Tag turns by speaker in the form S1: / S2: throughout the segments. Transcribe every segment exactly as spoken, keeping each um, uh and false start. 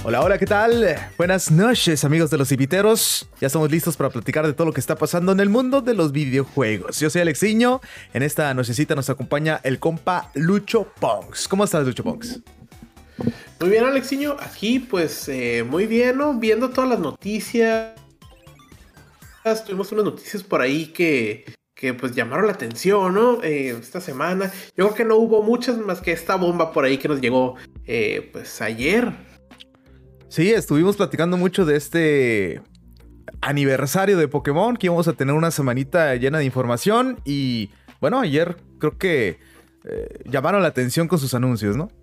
S1: Hola, hola, ¿qué tal? Buenas noches, amigos de los Cipiteros. Ya estamos listos para platicar de todo lo que está pasando en el mundo de los videojuegos. Yo soy Alexiño. En esta nochecita nos acompaña el compa Lucho Ponks. ¿Cómo estás, Lucho Ponks?
S2: Muy bien, Alexiño. Aquí, pues, eh, muy bien, ¿no? Viendo todas las noticias. Tuvimos unas noticias por ahí que, que pues, llamaron la atención, ¿no? Eh, esta semana. Yo creo que no hubo muchas más que esta bomba por ahí que nos llegó, eh, pues, ayer.
S1: Sí, estuvimos platicando mucho de este aniversario de Pokémon, que íbamos a tener una semanita llena de información y, bueno, ayer creo que eh, llamaron la atención con sus anuncios, ¿no?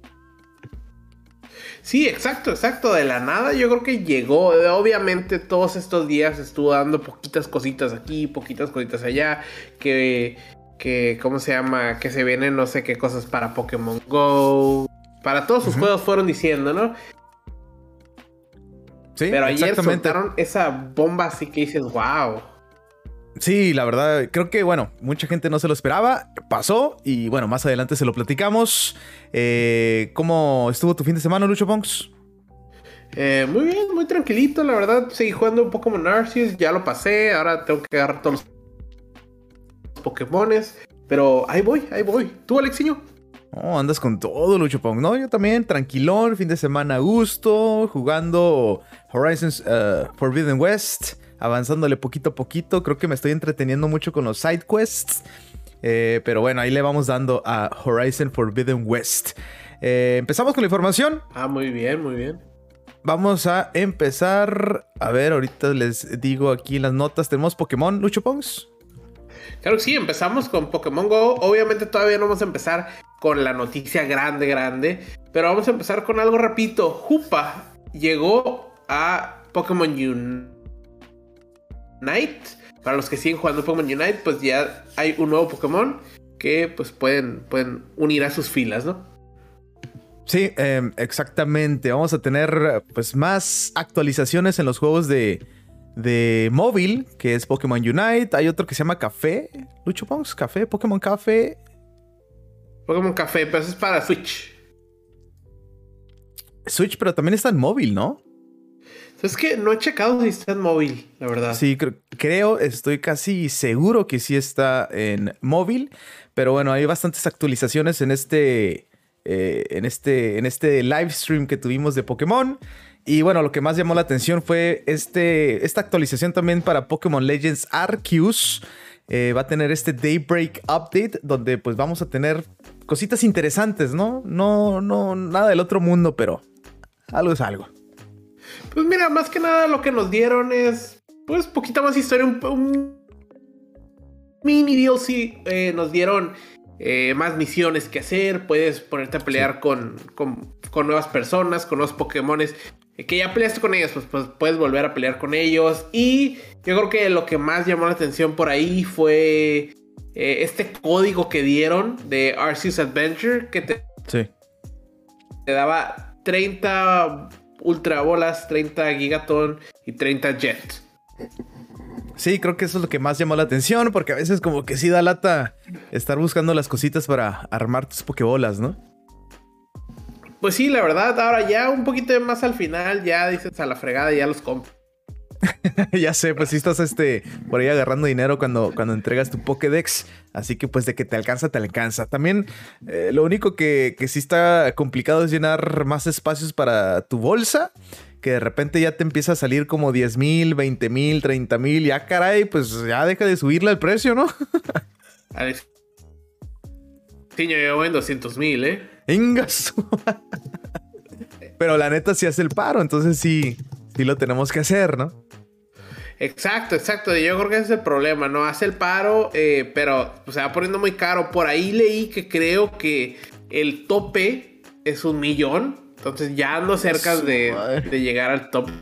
S2: Sí, exacto, exacto. De la nada yo creo que llegó. Obviamente todos estos días estuvo dando poquitas cositas aquí, poquitas cositas allá. Que, que ¿cómo se llama? Que se vienen no sé qué cosas para Pokémon Go. Para todos sus uh-huh. juegos fueron diciendo, ¿no? Sí, pero ayer soltaron esa bomba así que dices, wow.
S1: Sí, la verdad, creo que, bueno, mucha gente no se lo esperaba, pasó y, bueno, más adelante se lo platicamos. Eh, ¿Cómo estuvo tu fin de semana, Lucho Ponks?
S2: Eh, muy bien, muy tranquilito, la verdad. Seguí jugando un Pokémon Arceus, ya lo pasé, ahora tengo que agarrar todos los Pokémones. Pero ahí voy, ahí voy. ¿Tú, Alexiño?
S1: Oh, andas con todo, Lucho Ponks. No, yo también, tranquilón, fin de semana a gusto, jugando Horizon uh, Forbidden West, avanzándole poquito a poquito. Creo que me estoy entreteniendo mucho con los side quests. Eh, pero bueno, ahí le vamos dando a Horizon Forbidden West. Eh, Empezamos con la información.
S2: Ah, muy bien, muy bien.
S1: Vamos a empezar. A ver, ahorita les digo aquí en las notas. Tenemos Pokémon, Lucho Ponks.
S2: Claro que sí, empezamos con Pokémon Go. Obviamente todavía no vamos a empezar con la noticia grande, grande. Pero vamos a empezar con algo rapidito. Hoopa llegó a Pokémon Unite. Para los que siguen jugando Pokémon Unite, pues ya hay un nuevo Pokémon que pues pueden, pueden unir a sus filas, ¿no?
S1: Sí, eh, exactamente. Vamos a tener pues más actualizaciones en los juegos de... de móvil, que es Pokémon Unite. Hay otro que se llama Café. Lucho Ponks, Café, Pokémon Café.
S2: Pokémon Café, pero eso es para Switch.
S1: Switch, pero también está en móvil, ¿no?
S2: Es que no he checado si está en móvil, la verdad.
S1: Sí, cre- creo, estoy casi seguro que sí está en móvil. Pero bueno, hay bastantes actualizaciones en este, eh, en este, en este live stream que tuvimos de Pokémon. Y bueno, lo que más llamó la atención fue este, esta actualización también para Pokémon Legends Arceus. Eh, va a tener este Daybreak Update, donde pues vamos a tener cositas interesantes, ¿no? No, no, nada del otro mundo, pero algo es algo.
S2: Pues mira, más que nada lo que nos dieron es, pues, poquita más historia, un, un mini D L C. Eh, nos dieron eh, más misiones que hacer, puedes ponerte a pelear sí. con, con, con nuevas personas, con nuevos Pokémones. Que ya peleaste con ellos, pues, pues puedes volver a pelear con ellos. Y yo creo que lo que más llamó la atención por ahí fue eh, este código que dieron de Arceus Adventure, que te,
S1: sí.
S2: te daba treinta Ultra Bolas, treinta Gigaton y treinta Jet.
S1: Sí, creo que eso es lo que más llamó la atención, porque a veces como que sí da lata estar buscando las cositas para armar tus Pokébolas, ¿no?
S2: Pues sí, la verdad, ahora ya un poquito más al final, ya dices a la fregada y ya los compro.
S1: Ya sé, pues sí estás este, por ahí agarrando dinero cuando, cuando entregas tu Pokédex. Así que pues de que te alcanza, te alcanza. También eh, lo único que, que sí está complicado es llenar más espacios para tu bolsa. Que de repente ya te empieza a salir como diez mil, veinte mil, treinta mil. Ya caray, pues ya deja de subirle el precio, ¿no?
S2: Alex. Sí, yo llevo en doscientos mil, ¿eh?
S1: Ingas. Pero la neta sí hace el paro, entonces sí, sí lo tenemos que hacer, ¿no?
S2: Exacto, exacto. Yo creo que ese es el problema, ¿no? Hace el paro, eh, pero pues, se va poniendo muy caro. Por ahí leí que creo que el tope es un millón. Entonces ya ando cerca de, de llegar al top.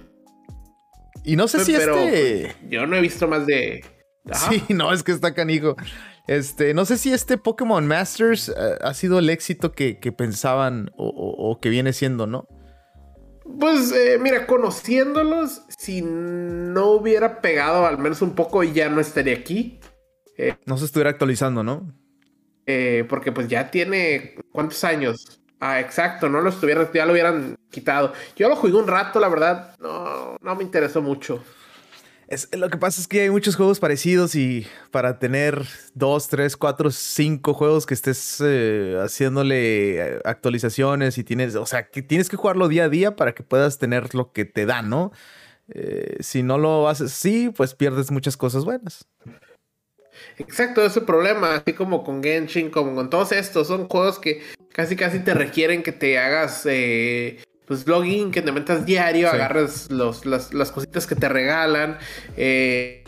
S1: Y no sé si
S2: pero
S1: este...
S2: yo no he visto más de...
S1: Ajá. Sí, no, es que está canijo. Este, no sé si este Pokémon Masters uh, ha sido el éxito que, que pensaban o, o, o que viene siendo, ¿no?
S2: Pues eh, mira, conociéndolos, si no hubiera pegado al menos un poco, ya no estaría aquí.
S1: Eh, no se estuviera actualizando, ¿no?
S2: Eh, porque pues ya tiene... ¿Cuántos años? Ah, exacto, no lo estuvieran, ya lo hubieran quitado. Yo lo jugué un rato, la verdad, no, no me interesó mucho.
S1: Es, lo que pasa es que hay muchos juegos parecidos y para tener dos, tres, cuatro, cinco juegos que estés eh, haciéndole actualizaciones y tienes, o sea, que tienes que jugarlo día a día para que puedas tener lo que te da, ¿no? Eh, si no lo haces así, pues pierdes muchas cosas buenas.
S2: Exacto, ese es el problema, así como con Genshin, como con todos estos, son juegos que casi casi te requieren que te hagas eh, pues login, que te metas diario, sí. Agarres los, las, las cositas que te regalan. Eh,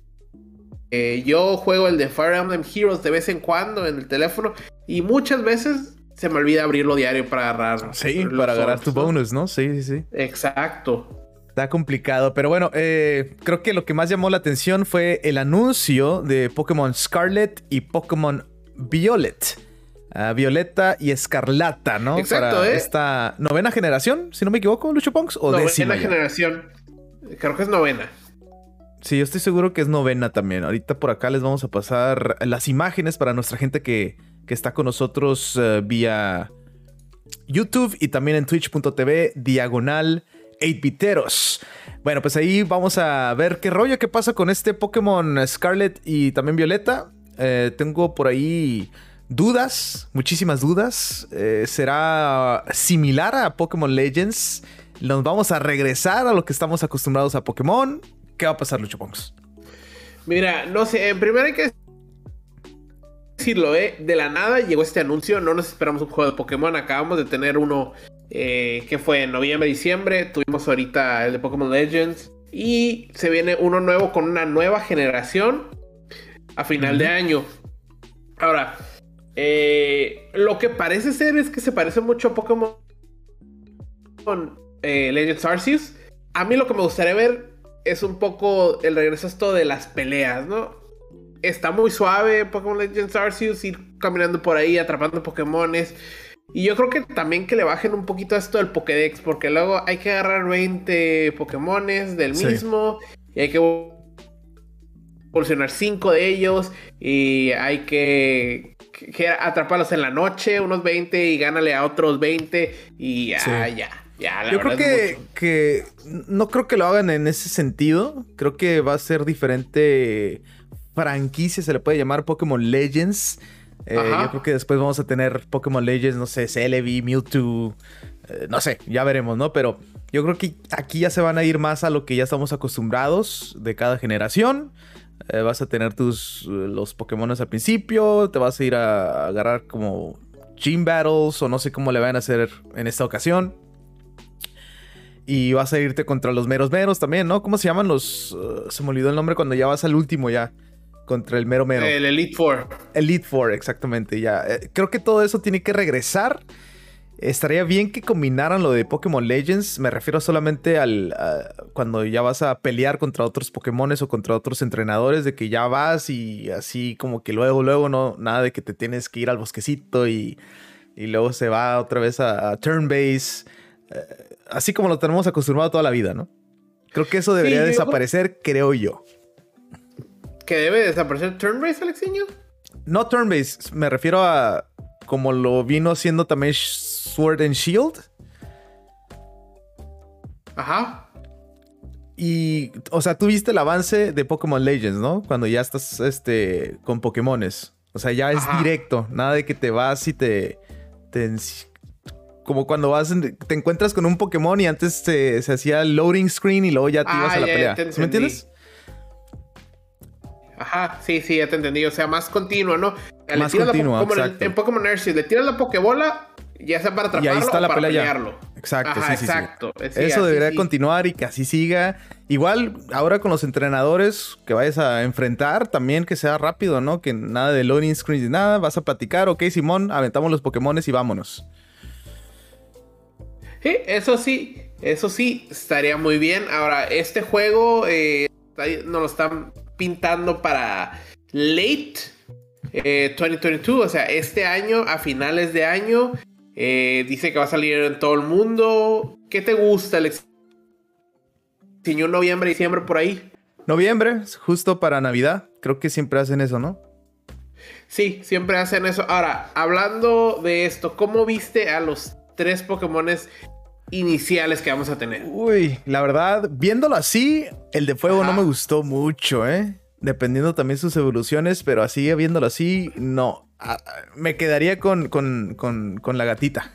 S2: eh, yo juego el de Fire Emblem Heroes de vez en cuando en el teléfono y muchas veces se me olvida abrirlo diario para agarrar.
S1: Sí, para agarrar tu bonus, ¿no? Sí, sí, sí.
S2: Exacto.
S1: Está complicado, pero bueno, eh, creo que lo que más llamó la atención fue el anuncio de Pokémon Scarlet y Pokémon Violet. Uh, Violeta y Escarlata, ¿no?
S2: Exacto,
S1: para
S2: ¿eh?
S1: Esta novena generación, si no me equivoco, Lucho Punks, o
S2: novena
S1: décima ya?
S2: generación. Creo que es novena.
S1: Sí, yo estoy seguro que es novena también. Ahorita por acá les vamos a pasar las imágenes para nuestra gente que, que está con nosotros uh, vía YouTube y también en twitch punto tv diagonal ocho biteros. Bueno, pues ahí vamos a ver qué rollo, qué pasa con este Pokémon Scarlet y también Violeta. Eh, tengo por ahí dudas, muchísimas dudas. Eh, ¿Será similar a Pokémon Legends? ¿Nos vamos a regresar a lo que estamos acostumbrados a Pokémon? ¿Qué va a pasar, Lucho Pongs?
S2: Mira, no sé, en primero hay que decirlo, ¿eh? De la nada llegó este anuncio, no nos esperamos un juego de Pokémon, acabamos de tener uno eh, que fue en noviembre, diciembre, tuvimos ahorita el de Pokémon Legends y se viene uno nuevo con una nueva generación a final uh-huh. de año. Ahora, eh, lo que parece ser es que se parece mucho a Pokémon con eh, Legends Arceus. A mí lo que me gustaría ver es un poco el regreso a esto de las peleas, ¿no? Está muy suave Pokémon Legends Arceus, ir caminando por ahí, atrapando Pokémones. Y yo creo que también que le bajen un poquito a esto del Pokédex, porque luego hay que agarrar veinte Pokémones del sí. mismo, y hay que evolucionar cinco de ellos, y hay que, que atraparlos en la noche, unos veinte, y gánale a otros veinte, y ya, sí. ya. Ya, la
S1: Yo creo que, que no creo que lo hagan en ese sentido. Creo que va a ser diferente franquicia, se le puede llamar Pokémon Legends. Eh, yo creo que después vamos a tener Pokémon Legends, no sé, Celebi, Mewtwo, eh, no sé, ya veremos, ¿no? Pero yo creo que aquí ya se van a ir más a lo que ya estamos acostumbrados de cada generación. Eh, vas a tener tus los Pokémones al principio, te vas a ir a, a agarrar como Gym Battles o no sé cómo le van a hacer en esta ocasión. Y vas a irte contra los meros meros también, ¿no? ¿Cómo se llaman los...? Uh, se me olvidó el nombre cuando ya vas al último ya. Contra el mero mero.
S2: El Elite Four.
S1: Elite Four, exactamente, ya. Eh, creo que todo eso tiene que regresar. Estaría bien que combinaran lo de Pokémon Legends. Me refiero solamente al... Uh, cuando ya vas a pelear contra otros Pokémones o contra otros entrenadores. De que ya vas y así como que luego, luego, no... Nada de que te tienes que ir al bosquecito y... Y luego se va otra vez a, a turn-base. Uh, Así como lo tenemos acostumbrado toda la vida, ¿no? Creo que eso debería sí, desaparecer, creo yo.
S2: ¿Que debe desaparecer turn-based, Alexiño?
S1: No turn-based, me refiero a como lo vino haciendo también Sword and Shield.
S2: Ajá.
S1: Y, o sea, tú viste el avance de Pokémon Legends, ¿no? Cuando ya estás este, con Pokémones. O sea, ya es Ajá. directo. Nada de que te vas y te... te Como cuando vas, en, te encuentras con un Pokémon y antes se, se hacía el loading screen y luego ya te ah, ibas a la ya, pelea. Ya ¿Sí ¿Me entiendes?
S2: Ajá, sí, sí, ya te entendí. O sea, más continuo, ¿no?
S1: Más continuo,
S2: como en, en Pokémon Arceus, le tiras la Pokébola, ya sea para atraparlo
S1: y ahí está la
S2: o para
S1: pelea
S2: pelearlo.
S1: Ya. Exacto,
S2: Ajá,
S1: sí,
S2: exacto.
S1: Sí, sí. Eso
S2: sí,
S1: debería
S2: sí.
S1: continuar y que así siga. Igual, ahora con los entrenadores que vayas a enfrentar, también que sea rápido, ¿no? Que nada de loading screens ni nada. Vas a platicar, ok, Simón, aventamos los Pokémones y vámonos.
S2: Sí, eso sí, eso sí, estaría muy bien. Ahora, este juego eh, nos lo están pintando para late eh, veinte veintidós, o sea, este año, a finales de año. Eh, dice que va a salir en todo el mundo. ¿Qué te gusta, Alex? ¿Tiñó noviembre, diciembre por ahí?
S1: Noviembre, justo para Navidad. Creo que siempre hacen eso, ¿no?
S2: Sí, siempre hacen eso. Ahora, hablando de esto, ¿cómo viste a los tres Pokémones iniciales que vamos a tener?
S1: Uy, la verdad, viéndolo así, el de fuego Ajá. no me gustó mucho, ¿eh? Dependiendo también sus evoluciones, pero así, viéndolo así, no. Ah, me quedaría con, con, con, con la gatita.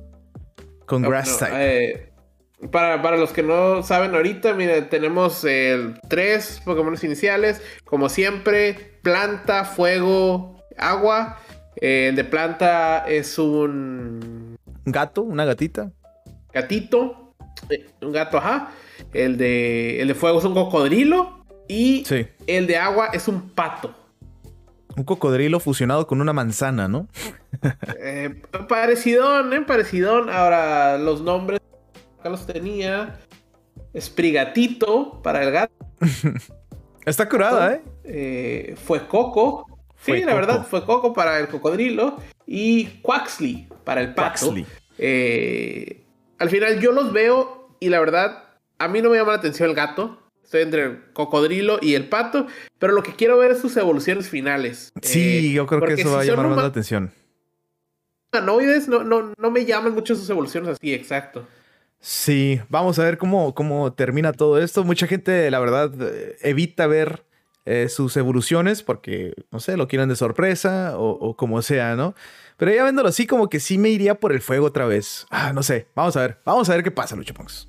S1: Con
S2: no,
S1: Grass
S2: no,
S1: type.
S2: Eh, para, para los que no saben ahorita, mira, tenemos eh, tres Pokémon iniciales. Como siempre, planta, fuego, agua. Eh, el de planta es un...
S1: Gato, una gatita.
S2: Gatito. Eh, un gato, ajá. El de, el de fuego es un cocodrilo. Y
S1: sí.
S2: el de agua es un pato.
S1: Un cocodrilo fusionado con una manzana, ¿no?
S2: eh, parecidón, ¿eh? Parecidón. Ahora, los nombres acá los tenía. Sprigatito para el gato.
S1: Está curada, ¿eh?
S2: eh fue Coco.
S1: Fue
S2: sí,
S1: Coco.
S2: La verdad, fue Coco para el cocodrilo. Y Quaxly para el pato.
S1: Quaxly.
S2: Eh, al final yo los veo y la verdad, a mí no me llama la atención el gato. Estoy entre el cocodrilo y el pato, pero lo que quiero ver es sus evoluciones finales.
S1: Sí, eh, yo creo que eso
S2: si
S1: va a llamar más
S2: huma-
S1: la atención.
S2: Humanoides no, no, no me llaman mucho sus evoluciones así, exacto.
S1: Sí, vamos a ver cómo, cómo termina todo esto. Mucha gente, la verdad, evita ver eh, sus evoluciones porque, no sé, lo quieren de sorpresa o, o como sea, ¿no? Pero ya viéndolo así, como que sí me iría por el fuego otra vez. Ah, no sé, vamos a ver. Vamos a ver qué pasa, Luchopunks.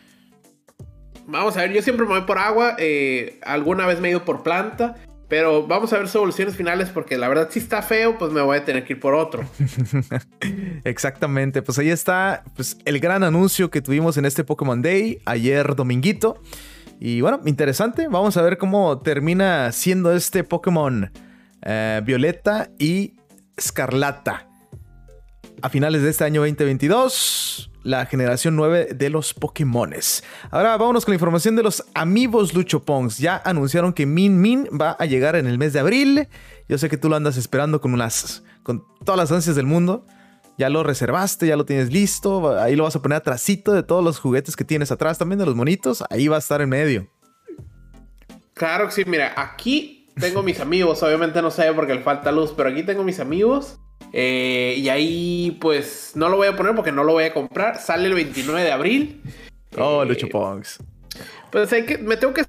S2: Vamos a ver, yo siempre me voy por agua. Eh, alguna vez me he ido por planta. Pero vamos a ver sus evoluciones finales porque la verdad si está feo, pues me voy a tener que ir por otro.
S1: Exactamente, pues ahí está pues, el gran anuncio que tuvimos en este Pokémon Day ayer dominguito. Y bueno, interesante, vamos a ver cómo termina siendo este Pokémon eh, Violeta y Escarlata. A finales de este año veinte veintidós, la generación nueve de los Pokémones. Ahora vámonos con la información de los Amiibos Luchopunks. Ya anunciaron que Min Min va a llegar en el mes de abril. Yo sé que tú lo andas esperando con, unas, con todas las ansias del mundo. Ya lo reservaste, ya lo tienes listo. Ahí lo vas a poner atrásito de todos los juguetes que tienes atrás, también de los monitos. Ahí va a estar en medio.
S2: Claro que sí, mira, aquí tengo mis amigos. Obviamente no sé porque le falta luz, pero aquí tengo mis amigos. Eh, y ahí pues no lo voy a poner porque no lo voy a comprar. Sale el veintinueve de abril.
S1: Oh,
S2: eh,
S1: Luchopunks.
S2: Pues hay que, me tengo que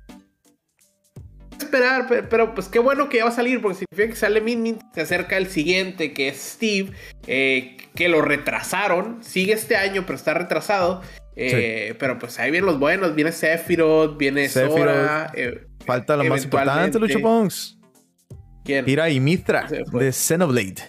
S2: esperar, pero, pero pues qué bueno que ya va a salir porque significa que sale Min Min. Se acerca el siguiente que es Steve, eh, que lo retrasaron. Sigue este año pero está retrasado. eh, sí. Pero pues ahí vienen los buenos. Viene Sephiroth, viene
S1: Sephiroth.
S2: Sora. Eh,
S1: Falta lo más importante, Luchopunks.
S2: ¿Quién?
S1: Kira y Mithra de Xenoblade.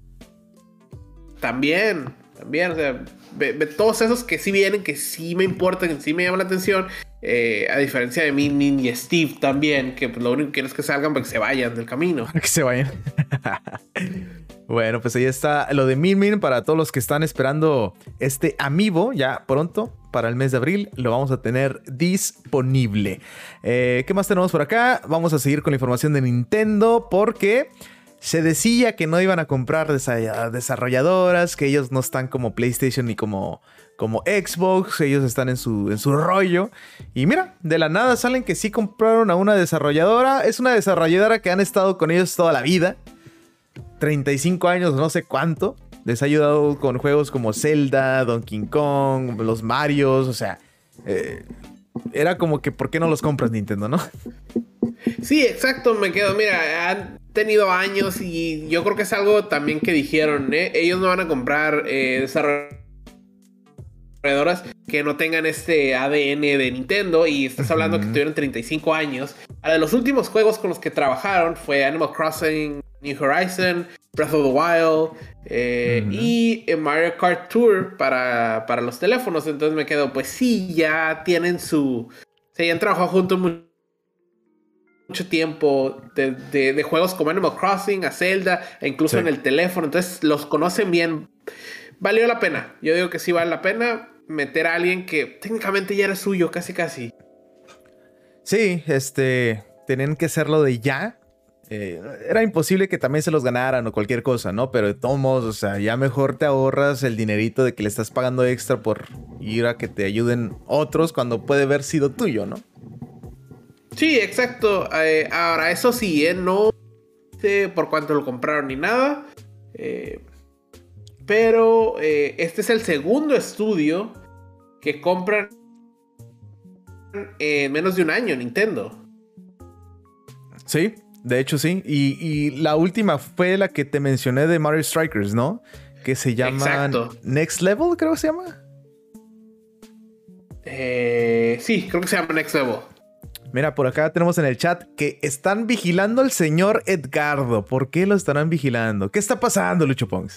S2: También, también, o sea, ve, ve todos esos que sí vienen, que sí me importan, que sí me llaman la atención, eh, a diferencia de Min Min y Steve también, que pues, lo único que quiero es que salgan para que se vayan del camino.
S1: Para que se vayan. Bueno, pues ahí está lo de Min Min para todos los que están esperando este amiibo ya pronto. Para el mes de abril lo vamos a tener disponible. Eh, ¿Qué más tenemos por acá? Vamos a seguir con la información de Nintendo porque se decía que no iban a comprar desarrolladoras, que ellos no están como PlayStation ni como, como Xbox, ellos están en su, en su rollo. Y mira, de la nada salen que sí compraron a una desarrolladora. Es una desarrolladora que han estado con ellos toda la vida. treinta y cinco años, no sé cuánto. Les ha ayudado con juegos como Zelda, Donkey Kong, los Marios, o sea... Eh, era como que, ¿por qué no los compras, Nintendo, no?
S2: Sí, exacto, me quedo, mira, han tenido años y yo creo que es algo también que dijeron, ¿eh? Ellos no van a comprar eh, desarrolladoras que no tengan este A D N de Nintendo y estás hablando uh-huh. que tuvieron treinta y cinco años. Ahora, de los últimos juegos con los que trabajaron fue Animal Crossing, New Horizon, Breath of the Wild eh, uh-huh. y Mario Kart Tour para, para los teléfonos. Entonces me quedo, pues sí, ya tienen su... O sea, ya han trabajado juntos muy, mucho tiempo de, de, de juegos como Animal Crossing, a Zelda, e incluso sí. en el teléfono. Entonces los conocen bien. Valió la pena. Yo digo que sí vale la pena meter a alguien que técnicamente ya era suyo, casi casi.
S1: Sí, este... tenían que hacerlo de ya. Eh, era imposible que también se los ganaran o cualquier cosa, ¿no? Pero de todos modos, o sea, ya mejor te ahorras el dinerito de que le estás pagando extra por ir a que te ayuden otros cuando puede haber sido tuyo, ¿no?
S2: Sí, exacto. Eh, ahora, eso sí, ¿eh? No... dice por cuánto lo compraron ni nada. Eh, pero eh, este es el segundo estudio que compran en menos de un año Nintendo.
S1: Sí, de hecho sí. Y, y la última fue la que te mencioné de Mario Strikers, ¿no? Que se llama
S2: Exacto.
S1: Next Level, creo que se llama.
S2: Eh, sí, creo que se llama Next Level.
S1: Mira, por acá tenemos en el chat que están vigilando al señor Edgardo. ¿Por qué lo estarán vigilando? ¿Qué está pasando, Lucho Pongs?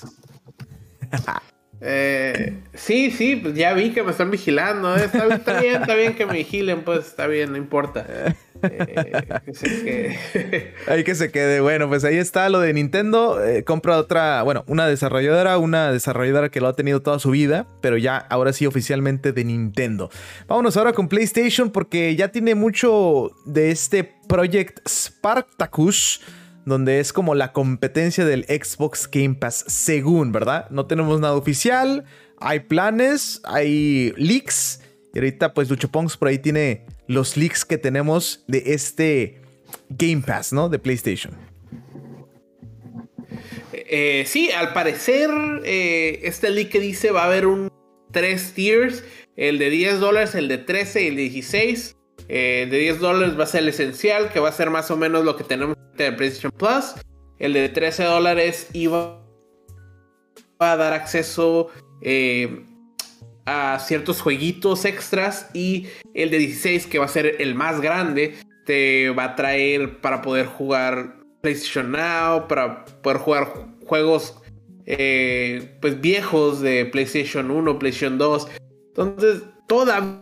S2: eh, sí, sí, pues ya vi que me están vigilando. ¿eh? Está, está bien, está bien que me vigilen, pues está bien, no importa. Eh, que se quede.
S1: Ahí que se quede. Bueno, pues ahí está lo de Nintendo. Eh, compra otra, bueno, una desarrolladora, una desarrolladora que lo ha tenido toda su vida, pero ya ahora sí oficialmente de Nintendo. Vámonos ahora con PlayStation porque ya tiene mucho de este Project Spartacus, donde es como la competencia del Xbox Game Pass, según, ¿verdad? No tenemos nada oficial, hay planes, hay leaks. Y ahorita, pues, Lucho Pongs por ahí tiene los leaks que tenemos de este Game Pass, ¿no? De PlayStation.
S2: Eh, sí, al parecer, eh, este leak que dice va a haber un tres tiers. El de diez dólares, el de trece y el de dieciséis. Eh, el de diez dólares va a ser el esencial, que va a ser más o menos lo que tenemos en el PlayStation Plus. El de trece dólares iba a dar acceso Eh, a ciertos jueguitos extras, y el de dieciséis, que va a ser el más grande, te va a traer para poder jugar PlayStation Now, para poder jugar juegos eh, pues viejos de PlayStation uno, PlayStation dos. Entonces todavía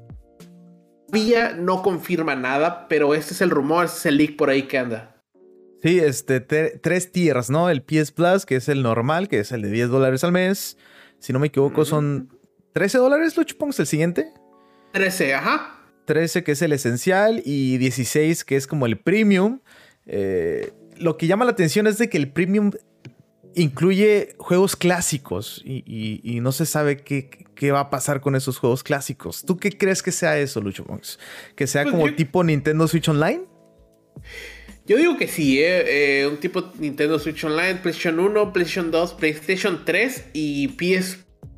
S2: no confirma nada, pero este es el rumor, este es el leak por ahí que anda.
S1: Sí, este, te, tres tiers, ¿no? El P S Plus, que es el normal, que es el de diez dólares al mes. Si no me equivoco, son trece dólares, Lucho Pongs, el siguiente.
S2: trece, ajá.
S1: trece, que es el esencial, y dieciséis, que es como el premium. Eh, lo que llama la atención es de que el premium incluye juegos clásicos y, y, y no se sabe qué, qué va a pasar con esos juegos clásicos. ¿Tú qué crees que sea eso, Lucho Pongs? ¿Que sea pues como yo... tipo Nintendo Switch Online?
S2: Yo digo que sí, eh, eh, un tipo Nintendo Switch Online, PlayStation uno, PlayStation dos, PlayStation tres y P S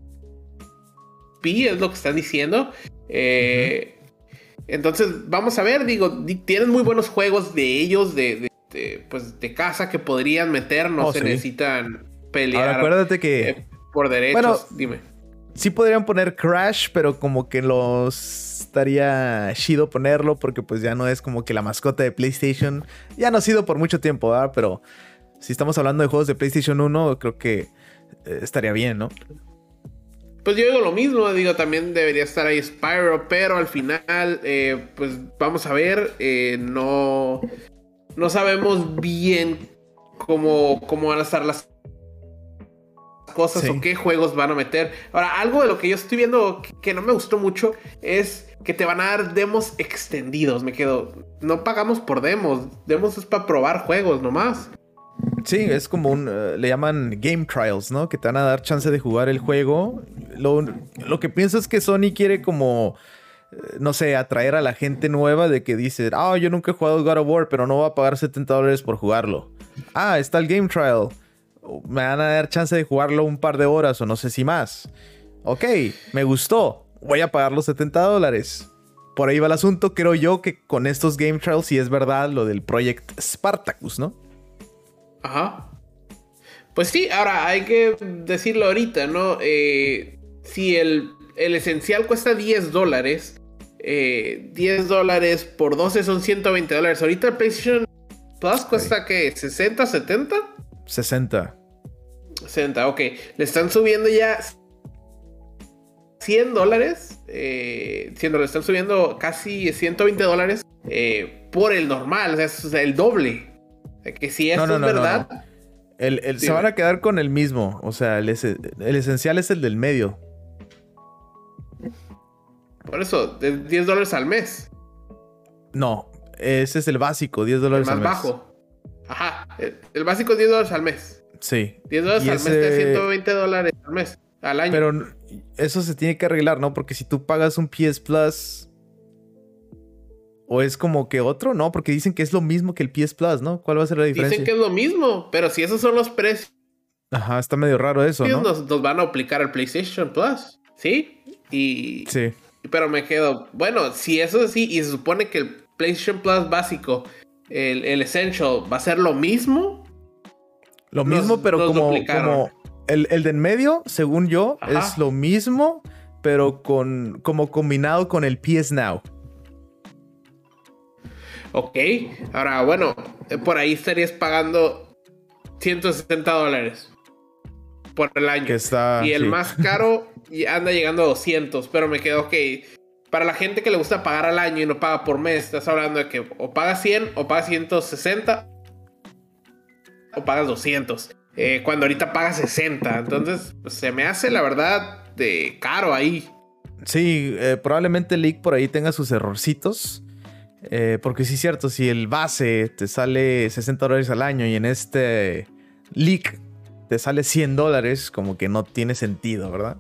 S2: P es lo que están diciendo. Eh, uh-huh. Entonces, vamos a ver, digo, tienen muy buenos juegos de ellos, de, de, de, pues, de casa que podrían meter, no oh, se sí. necesitan pelear.
S1: Ahora, acuérdate que
S2: eh, por derechos, bueno, dime.
S1: Sí podrían poner Crash, pero como que los estaría chido ponerlo porque pues ya no es como que la mascota de PlayStation. Ya no ha sido por mucho tiempo, ¿verdad? Pero si estamos hablando de juegos de PlayStation uno, creo que eh, estaría bien, ¿no?
S2: Pues yo digo lo mismo, digo, también debería estar ahí Spyro, pero al final, eh, pues vamos a ver, eh, no, no sabemos bien cómo, cómo van a estar las cosas sí. o qué juegos van a meter. Ahora, algo de lo que yo estoy viendo que, que no me gustó mucho es que te van a dar demos extendidos. Me quedo, no pagamos por demos, demos es para probar juegos nomás.
S1: Sí, es como un, uh, le llaman game trials, ¿no? Que te van a dar chance de jugar el juego. Lo, lo que pienso es que Sony quiere como, no sé, atraer a la gente nueva de que dice, ah, oh, yo nunca he jugado God of War, pero no voy a pagar setenta dólares por jugarlo. Ah, está el game trial. Me van a dar chance de jugarlo un par de horas o no sé si más. Ok, me gustó. Voy a pagar los setenta dólares. Por ahí va el asunto. Creo yo que con estos game trials sí es verdad lo del Project Spartacus, ¿no?
S2: Ajá. Pues sí, ahora hay que decirlo ahorita, ¿no? Eh, si el, el esencial cuesta diez dólares, eh, diez dólares por doce son ciento veinte dólares. Ahorita el PlayStation Plus cuesta, sí. ¿qué? ¿sesenta, setenta?
S1: sesenta.
S2: sesenta, ok. Le están subiendo ya cien dólares. Eh, siendo, le están subiendo casi ciento veinte dólares eh, por el normal, o sea, es el doble. Que si esto no, no, es no, verdad. No, no.
S1: El, el, se van a quedar con el mismo. O sea, el, el esencial es el del medio.
S2: Por eso, de diez dólares al mes.
S1: No, ese es el básico, diez dólares al mes.
S2: El más bajo. Ajá, el, el básico es diez dólares al mes.
S1: Sí.
S2: diez dólares al ese... mes de ciento veinte dólares al mes, al año.
S1: Pero eso se tiene que arreglar, ¿no? Porque si tú pagas un P S Plus ¿O es como que otro? No, porque dicen que es lo mismo que el P S Plus, ¿no? ¿Cuál va a ser la diferencia?
S2: Dicen que es lo mismo, pero si esos son los precios...
S1: Ajá, está medio raro eso, ¿no?
S2: Nos, nos van a aplicar el PlayStation Plus, ¿sí? Y...
S1: Sí.
S2: Pero me quedo... Bueno, si eso es así y se supone que el PlayStation Plus básico, el, el Essential, va a ser lo mismo...
S1: Lo mismo,
S2: nos,
S1: pero
S2: nos
S1: como,
S2: duplicaron.
S1: como... El, el de en medio, según yo,
S2: Ajá.
S1: es lo mismo, pero con como combinado con el P S Now.
S2: Ok, ahora bueno, por ahí estarías pagando ciento sesenta dólares por el año.
S1: Que está,
S2: y el
S1: sí.
S2: más caro anda llegando a doscientos, pero me quedo ok. Para la gente que le gusta pagar al año y no paga por mes, estás hablando de que o pagas cien o pagas ciento sesenta o pagas doscientos. Eh, cuando ahorita pagas sesenta. Entonces, pues, se me hace la verdad de caro ahí.
S1: Sí, eh, probablemente el leak por ahí tenga sus errorcitos. Eh, porque sí es cierto, si el base te sale sesenta dólares al año y en este leak te sale cien dólares, como que no tiene sentido, ¿verdad?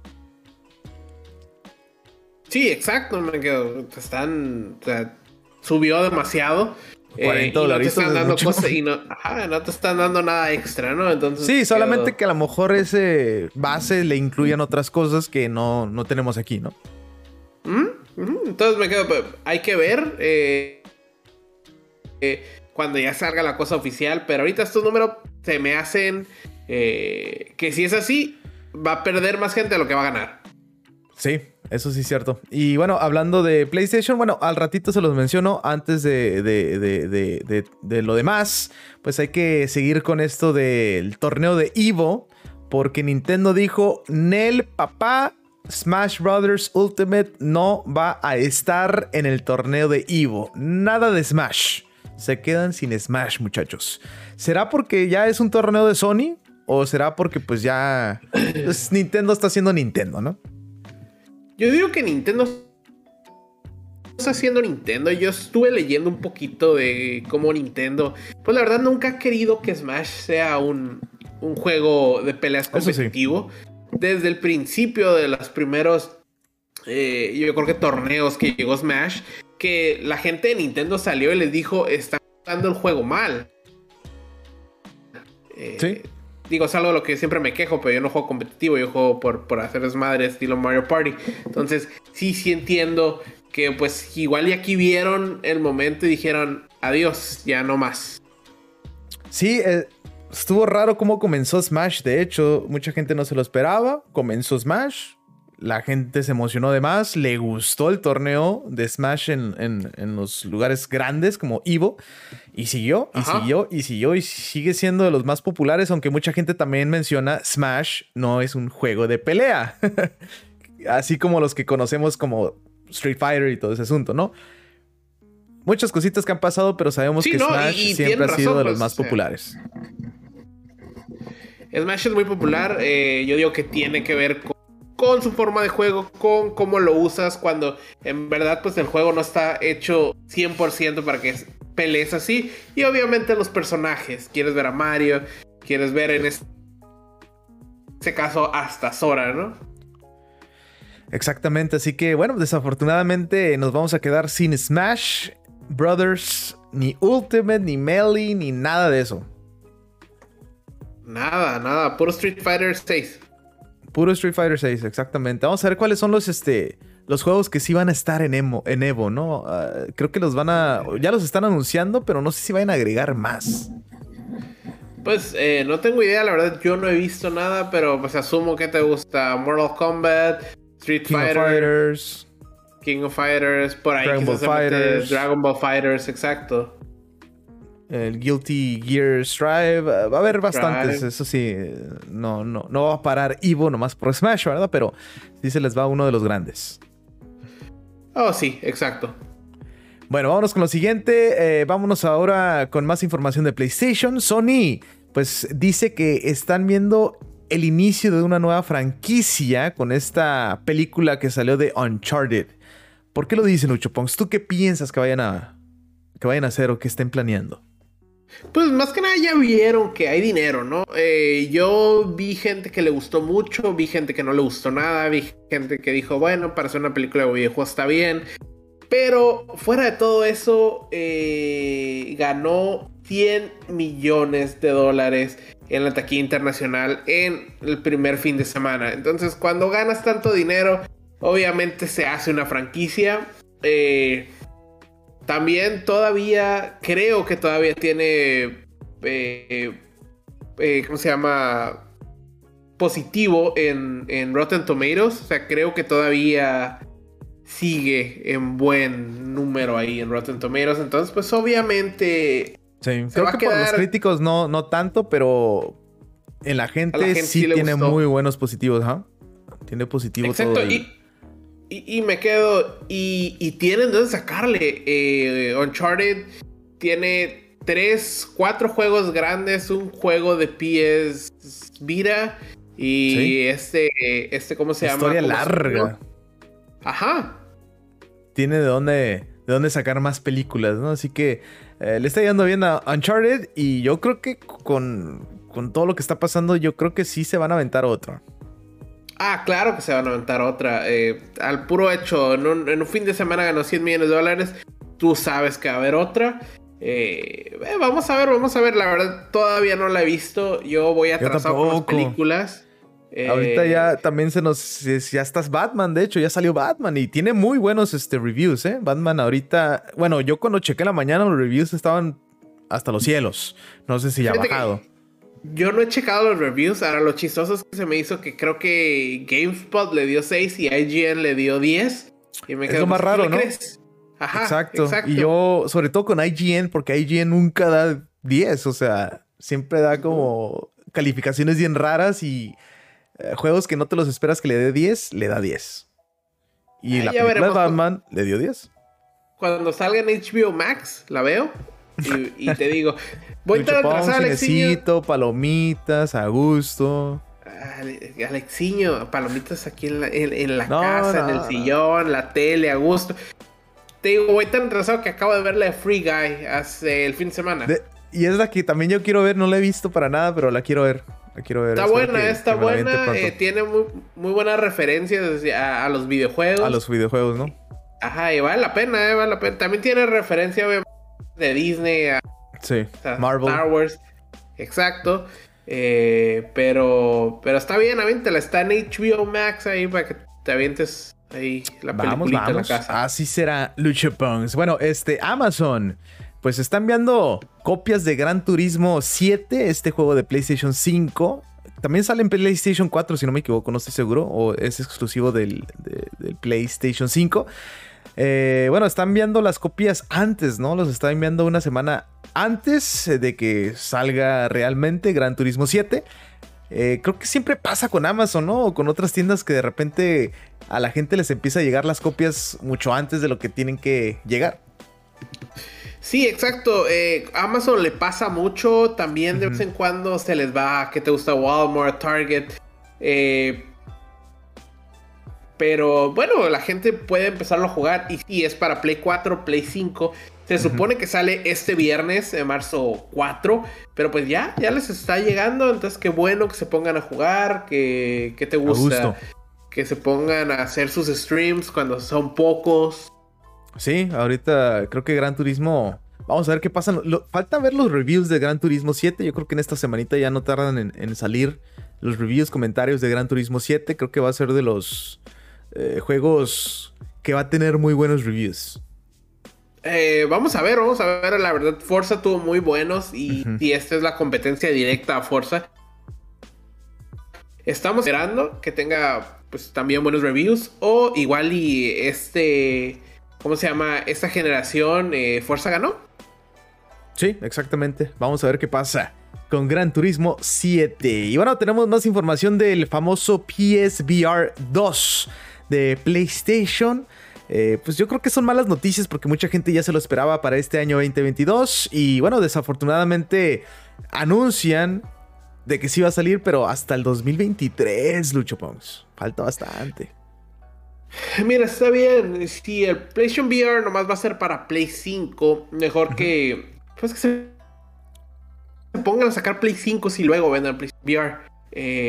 S2: Sí, exacto, me quedo. Están. O sea, subió demasiado.
S1: cuarenta
S2: eh, y no te
S1: dolaritos
S2: están
S1: es
S2: dando
S1: mucho.
S2: cosas y no, ajá, no te están dando nada extra, ¿no? Entonces.
S1: Sí, solamente
S2: quedo...
S1: que a lo mejor ese base le incluyan otras cosas que no, no tenemos aquí, ¿no?
S2: ¿Mm? ¿Mm? Entonces me quedo. Hay que ver. Eh, eh, cuando ya salga la cosa oficial. Pero ahorita estos números se me hacen. Eh, que si es así, va a perder más gente de lo que va a ganar.
S1: Sí, eso sí es cierto. Y bueno, hablando de PlayStation, bueno, al ratito se los menciono. Antes de, de, de, de, de, de lo demás, pues hay que seguir con esto del torneo de Evo. Porque Nintendo dijo, Nel, papá, Smash Brothers Ultimate no va a estar en el torneo de Evo. Nada de Smash. Se quedan sin Smash, muchachos. ¿Será porque ya es un torneo de Sony? ¿O será porque pues ya pues, Nintendo está haciendo Nintendo, ¿no?
S2: Yo digo que Nintendo está haciendo Nintendo. Yo estuve leyendo un poquito de cómo Nintendo, pues la verdad nunca ha querido que Smash sea un, un juego de peleas competitivo. Sí. Desde el principio de los primeros, eh, yo creo que torneos que llegó Smash, que la gente de Nintendo salió y les dijo, están jugando el juego mal. Eh,
S1: sí.
S2: Digo, es algo de lo que siempre me quejo, pero yo no juego competitivo, yo juego por, por hacer desmadre estilo Mario Party. Entonces, sí, sí entiendo que pues igual y aquí vieron el momento y dijeron, adiós, ya no más.
S1: Sí, eh, estuvo raro cómo comenzó Smash. De hecho, mucha gente no se lo esperaba. Comenzó Smash. La gente se emocionó de más. Le gustó el torneo de Smash en, en, en los lugares grandes como Evo. Y siguió, y Ajá. siguió, y siguió, y sigue siendo de los más populares. Aunque mucha gente también menciona Smash no es un juego de pelea. Así como los que conocemos como Street Fighter y todo ese asunto, ¿no? Muchas cositas que han pasado, pero sabemos sí, que no, Smash y, y siempre ha razón, sido de los pues, más populares.
S2: Eh, Smash es muy popular. Eh, yo digo que tiene que ver con, con su forma de juego, con cómo lo usas, cuando en verdad pues el juego no está hecho cien por ciento para que pelees así. Y obviamente los personajes. Quieres ver a Mario, quieres ver en este, este caso hasta Sora, ¿no?
S1: Exactamente, así que bueno, desafortunadamente nos vamos a quedar sin Smash Brothers, ni Ultimate, ni Melee, ni nada de eso.
S2: Nada, nada, puro Street Fighter seis.
S1: Puro Street Fighter seis, exactamente. Vamos a ver cuáles son los, este, los juegos que sí van a estar en, Emo, en Evo, ¿no? Uh, creo que los van a... Ya los están anunciando, pero no sé si vayan a agregar más.
S2: Pues eh, no tengo idea, la verdad yo no he visto nada, pero pues asumo que te gusta Mortal Kombat, Street
S1: King
S2: Fighter,
S1: of Fighters,
S2: King of Fighters, por ahí
S1: Dragon Ball Fighters,
S2: Dragon Ball Fighters, exacto.
S1: El Guilty Gear Strive, va a haber bastantes, Drive. Eso sí, no, no, no va a parar Evo nomás por Smash, ¿verdad? Pero sí se les va uno de los grandes.
S2: Oh, sí, exacto.
S1: Bueno, vámonos con lo siguiente, eh, vámonos ahora con más información de PlayStation. Sony, pues dice que están viendo el inicio de una nueva franquicia con esta película que salió de Uncharted. ¿Por qué lo dicen, Lucho Ponks? ¿Tú qué piensas que vayan a, que vayan a hacer o que estén planeando?
S2: Pues más que nada ya vieron que hay dinero, ¿no? Eh, yo vi gente que le gustó mucho, vi gente que no le gustó nada, vi gente que dijo, bueno, para hacer una película de videojuegos está bien. Pero fuera de todo eso, eh, ganó cien millones de dólares en la taquilla internacional en el primer fin de semana. Entonces, cuando ganas tanto dinero, obviamente se hace una franquicia. Eh, también todavía, creo que todavía tiene, eh, eh, ¿cómo se llama? Positivo en, en Rotten Tomatoes. O sea, creo que todavía sigue en buen número ahí en Rotten Tomatoes. Entonces, pues obviamente...
S1: Sí, creo que quedar... por los críticos no, no tanto, pero en la gente, la gente sí, sí tiene gustó. Muy buenos positivos, ¿ah? ¿eh? Tiene positivo.
S2: Exacto,
S1: todo
S2: y, y, y me quedo... Y, y tienen de dónde sacarle. Eh, Uncharted tiene tres, cuatro juegos grandes, un juego de P S Vita y ¿sí? este, este, ¿cómo se
S1: Historia
S2: llama?
S1: Historia larga.
S2: Ajá.
S1: Tiene de dónde, de dónde sacar más películas, ¿no? Así que eh, le está yendo bien a Uncharted y yo creo que con, con todo lo que está pasando, yo creo que sí se van a aventar otra.
S2: Ah, claro que se van a aventar otra. Eh, al puro hecho, en un, en un fin de semana ganó cien millones de dólares. Tú sabes que va a haber otra. Eh, eh, vamos a ver, vamos a ver. La verdad, todavía no la he visto. Yo voy atrasado con las películas.
S1: Eh, Ahorita ya también se nos... Ya estás Batman, de hecho, ya salió Batman y tiene muy buenos este, reviews, ¿eh? Batman ahorita... Bueno, yo cuando chequé en la mañana los reviews estaban hasta los cielos. No sé si ya ha bajado.
S2: Yo no he checado los reviews. Ahora lo chistoso es que se me hizo que creo que GameSpot le dio seis y I G N le dio diez. Y me
S1: es lo más raro, ¿no?
S2: Crees? Ajá,
S1: exacto. exacto. Y yo, sobre todo con I G N, porque I G N nunca da diez. O sea, siempre da como calificaciones bien raras y... Eh, juegos que no te los esperas que le dé diez, le da diez. Y ah, la película de Batman cu- le dio diez.
S2: Cuando salga en H B O Max, la veo y, y te digo, voy a estar atrasado,
S1: Alexiño. Palomitas, a gusto.
S2: Alexiño, palomitas aquí en la, en, en la no, casa, no, en el no. sillón, la tele, a gusto. Te digo, voy tan atrasado que acabo de ver la de Free Guy hace el fin de semana.
S1: De, y es la que también yo quiero ver, no la he visto para nada, pero la quiero ver. La quiero ver.
S2: Está buena, que, está que buena. Eh, tiene muy, muy buenas referencias a, a los videojuegos.
S1: A los videojuegos, ¿no?
S2: Ajá, y vale la pena, eh, vale la pena. También tiene referencia, obviamente, de Disney a,
S1: sí,
S2: a
S1: Marvel.
S2: Star Wars. Exacto. Eh, pero, pero está bien, aviéntala. Está en H B O Max ahí para que te avientes ahí la peliculita en la casa.
S1: Así será, Luchapunks. Bueno, este, Amazon... Pues está enviando copias de Gran Turismo siete, este juego de PlayStation cinco. También sale en PlayStation cuatro, si no me equivoco, no estoy seguro. O es exclusivo del, de, del PlayStation cinco. Eh, bueno, está enviando las copias antes, ¿no? Los está enviando una semana antes de que salga realmente Gran Turismo siete. Eh, creo que siempre pasa con Amazon, ¿no? O con otras tiendas que de repente a la gente les empieza a llegar las copias mucho antes de lo que tienen que llegar.
S2: Sí, exacto. Eh, Amazon le pasa mucho. También de uh-huh. vez en cuando se les va. ¿Qué te gusta? Walmart, Target. Eh, pero bueno, la gente puede empezarlo a jugar. Y sí, es para Play cuatro, Play cinco. Se uh-huh. supone que sale este viernes, de marzo cuatro. Pero pues ya, ya les está llegando. Entonces qué bueno que se pongan a jugar. Que, que te gusta. Que se pongan a hacer sus streams cuando son pocos.
S1: Sí, ahorita creo que Gran Turismo... Vamos a ver qué pasa. Lo, falta ver los reviews de Gran Turismo siete. Yo creo que en esta semanita ya no tardan en, en salir los reviews, comentarios de Gran Turismo siete. Creo que va a ser de los eh, juegos que va a tener muy buenos reviews.
S2: Eh, vamos a ver, vamos a ver. La verdad, Forza tuvo muy buenos. Y, uh-huh. y esta es la competencia directa a Forza. Estamos esperando que tenga pues también buenos reviews. O igual y este... ¿Cómo se llama? Esta generación, eh, Forza ganó.
S1: Sí, exactamente. Vamos a ver qué pasa con Gran Turismo siete. Y bueno, tenemos más información del famoso P S V R dos de PlayStation. Eh, pues yo creo que son malas noticias porque mucha gente ya se lo esperaba para este año veinte veintidós. Y bueno, desafortunadamente anuncian de que sí va a salir, pero hasta el dos mil veintitrés, Luchapunks. Falta bastante.
S2: Mira, está bien. Si el PlayStation V R nomás va a ser para Play cinco, mejor uh-huh. que pues que se pongan a sacar Play cinco y luego vendan PlayStation V R. Eh,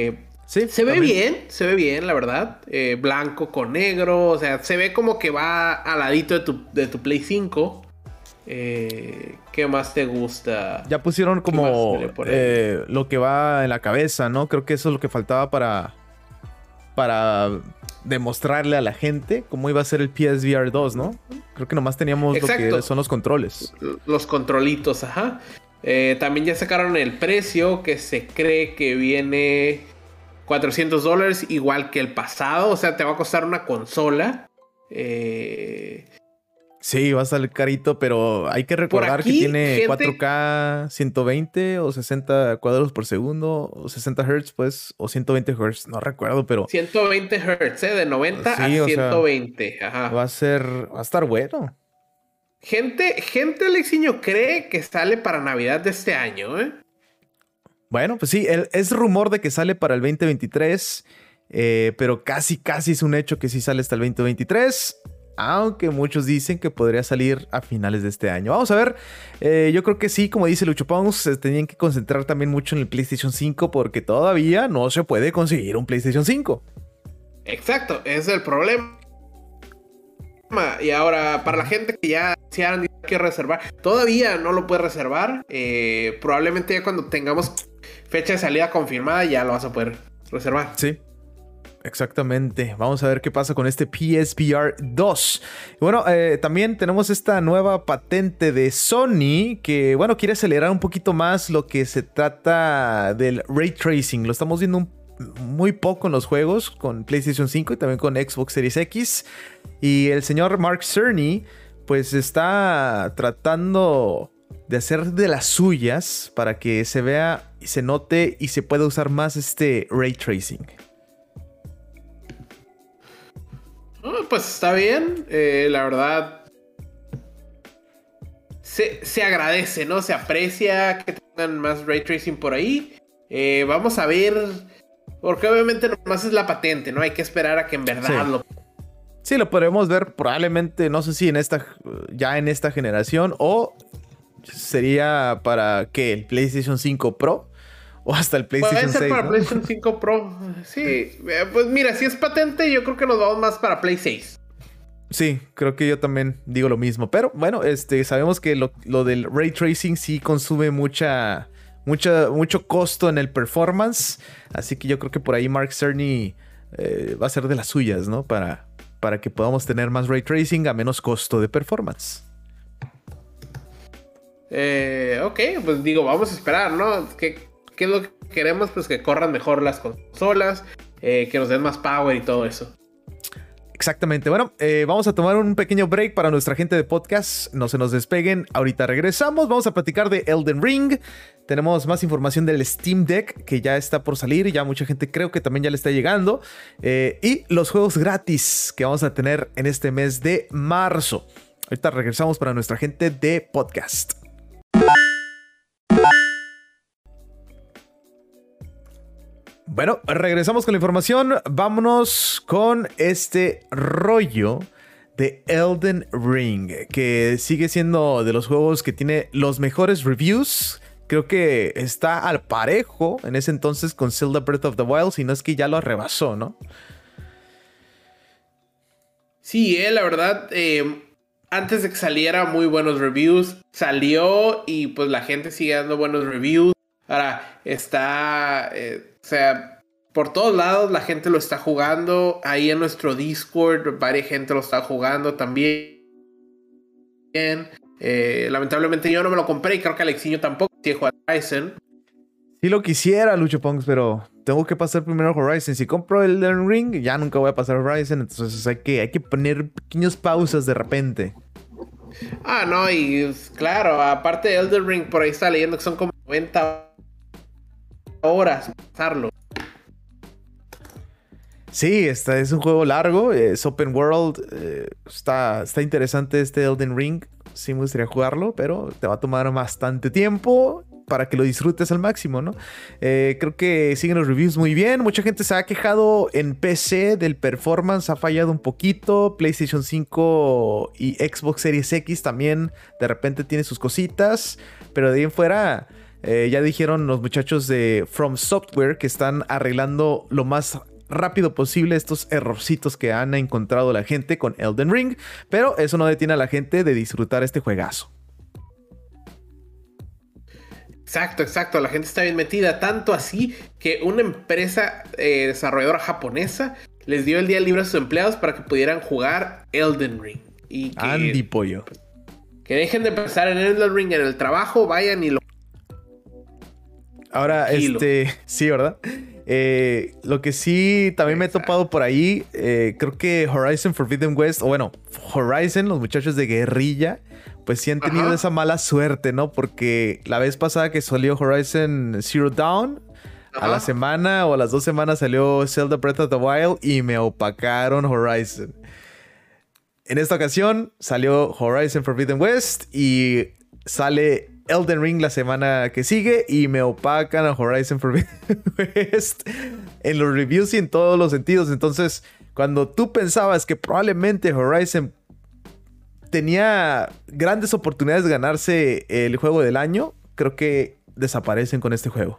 S1: Sí,
S2: se ve
S1: también.
S2: bien, se ve bien, la verdad. Eh, blanco con negro, o sea, se ve como que va al ladito de tu, de tu Play cinco. Eh, ¿Qué más te gusta?
S1: Ya pusieron
S2: ¿Qué más
S1: como
S2: sale por ahí?
S1: eh, lo que va en la cabeza, ¿no? Creo que eso es lo que faltaba para, para demostrarle a la gente cómo iba a ser el P S V R dos, ¿no? Creo que nomás teníamos lo
S2: Exacto.
S1: que son los controles.
S2: Los controlitos, ajá. Eh, también ya sacaron el precio, que se cree que viene cuatrocientos dólares, igual que el pasado. O sea, te va a costar una consola. Eh...
S1: Sí, va a salir carito, pero hay que recordar
S2: aquí,
S1: que tiene
S2: gente...
S1: cuatro K ciento veinte o sesenta cuadros por segundo, o sesenta hertz, pues, o ciento veinte hertz, no recuerdo, pero...
S2: ciento veinte hertz, ¿eh? De noventa
S1: sí,
S2: a ciento veinte.
S1: O sea,
S2: ajá.
S1: va a ser... va a estar bueno.
S2: Gente, gente, Alexiño, cree que sale para Navidad de este año, ¿eh?
S1: Bueno, pues sí, el, es rumor de que sale para el veinte veintitrés, eh, pero casi, casi es un hecho que sí sale hasta el veinte veintitrés. Aunque muchos dicen que podría salir a finales de este año. Vamos a ver. Eh, yo creo que sí, como dice Lucho Pons, se tenían que concentrar también mucho en el PlayStation cinco porque todavía no se puede conseguir un PlayStation cinco.
S2: Exacto, ese es el problema. Y ahora, para la gente que ya se han que reservar, todavía no lo puede reservar. Eh, probablemente ya cuando tengamos fecha de salida confirmada ya lo vas a poder reservar.
S1: Sí. Exactamente. Vamos a ver qué pasa con este P S V R dos. Bueno, eh, también tenemos esta nueva patente de Sony que, bueno, quiere acelerar un poquito más lo que se trata del Ray Tracing. Lo estamos viendo un, muy poco en los juegos con PlayStation cinco y también con Xbox Series X. Y el señor Mark Cerny, pues está tratando de hacer de las suyas para que se vea y se note y se pueda usar más este Ray Tracing.
S2: Pues está bien, eh, la verdad se, se agradece, ¿no? Se aprecia que tengan más Ray Tracing por ahí. Eh, vamos a ver, porque obviamente nomás es la patente, ¿no? Hay que esperar a que en verdad
S1: sí.
S2: lo...
S1: Sí, lo podremos ver probablemente, no sé si en esta, ya en esta generación o sería para, ¿qué? ¿El PlayStation cinco Pro? O hasta el PlayStation
S2: Puede ser
S1: seis,
S2: para
S1: ¿no?
S2: PlayStation cinco Pro. Sí, eh, pues mira, si es patente, yo creo que nos vamos más para Play seis.
S1: Sí, creo que yo también digo lo mismo. Pero bueno, este, sabemos que lo, lo del Ray Tracing sí consume mucha, mucha, mucho costo en el performance. Así que yo creo que por ahí Mark Cerny eh, va a ser de las suyas, ¿no? Para, para que podamos tener más Ray Tracing a menos costo de performance.
S2: Eh, ok, pues digo, vamos a esperar, ¿no? ¿Qué, qué es lo que queremos? Pues que corran mejor las consolas, eh, que nos den más power y todo eso.
S1: Exactamente. Bueno, eh, vamos a tomar un pequeño break para nuestra gente de podcast. No se nos despeguen. Ahorita regresamos. Vamos a platicar de Elden Ring. Tenemos más información del Steam Deck que ya está por salir. Ya mucha gente creo que también ya le está llegando. Eh, y los juegos gratis que vamos a tener en este mes de marzo. Ahorita regresamos para nuestra gente de podcast. Bueno, regresamos con la información. Vámonos con este rollo de Elden Ring, que sigue siendo de los juegos que tiene los mejores reviews. Creo que está al parejo en ese entonces con Zelda Breath of the Wild, si no es que ya lo rebasó, ¿no?
S2: Sí, eh, la verdad, eh, antes de que saliera muy buenos reviews, salió y pues la gente sigue dando buenos reviews. Ahora está, eh, o sea, por todos lados la gente lo está jugando. Ahí en nuestro Discord, varias gente lo está jugando también. Eh, lamentablemente yo no me lo compré y creo que Alexiño tampoco tiene jugado Horizon.
S1: Sí lo quisiera, Lucho Punks, pero tengo que pasar primero Horizon. Si compro el Elden Ring, ya nunca voy a pasar Horizon. Entonces hay que, hay que poner pequeñas pausas de repente.
S2: Ah, no, y claro, aparte de Elden Ring, por ahí está leyendo que son como noventa horas pasarlo.
S1: Sí, este es un juego largo, es open world, eh, está, está interesante este Elden Ring. Sí me gustaría jugarlo, pero te va a tomar bastante tiempo para que lo disfrutes al máximo, ¿no? Eh, creo que siguen los reviews muy bien. Mucha gente se ha quejado en P C del performance, ha fallado un poquito. PlayStation cinco y Xbox Series X también de repente tiene sus cositas, pero de ahí en fuera Eh, ya dijeron los muchachos de From Software que están arreglando lo más rápido posible estos errorcitos que han encontrado la gente con Elden Ring, pero eso no detiene a la gente de disfrutar este juegazo.
S2: Exacto, exacto. La gente está bien metida, tanto así que una empresa eh, desarrolladora japonesa les dio el día libre a sus empleados para que pudieran jugar Elden Ring. Y que,
S1: Andy Pollo.
S2: Que dejen de pensar en Elden Ring en el trabajo, vayan y lo...
S1: Ahora, Tranquilo. este... Sí, ¿verdad? Eh, lo que sí también me he topado por ahí, eh, creo que Horizon Forbidden West, o bueno, Horizon, los muchachos de Guerrilla, pues sí han tenido Ajá. esa mala suerte, ¿no? Porque la vez pasada que salió Horizon Zero Dawn, Ajá. a la semana o a las dos semanas salió Zelda Breath of the Wild y me opacaron Horizon. En esta ocasión salió Horizon Forbidden West y sale Elden Ring la semana que sigue y me opacan a Horizon Forbidden West en los reviews y en todos los sentidos. Entonces, cuando tú pensabas que probablemente Horizon tenía grandes oportunidades de ganarse el juego del año, creo que desaparecen con este juego.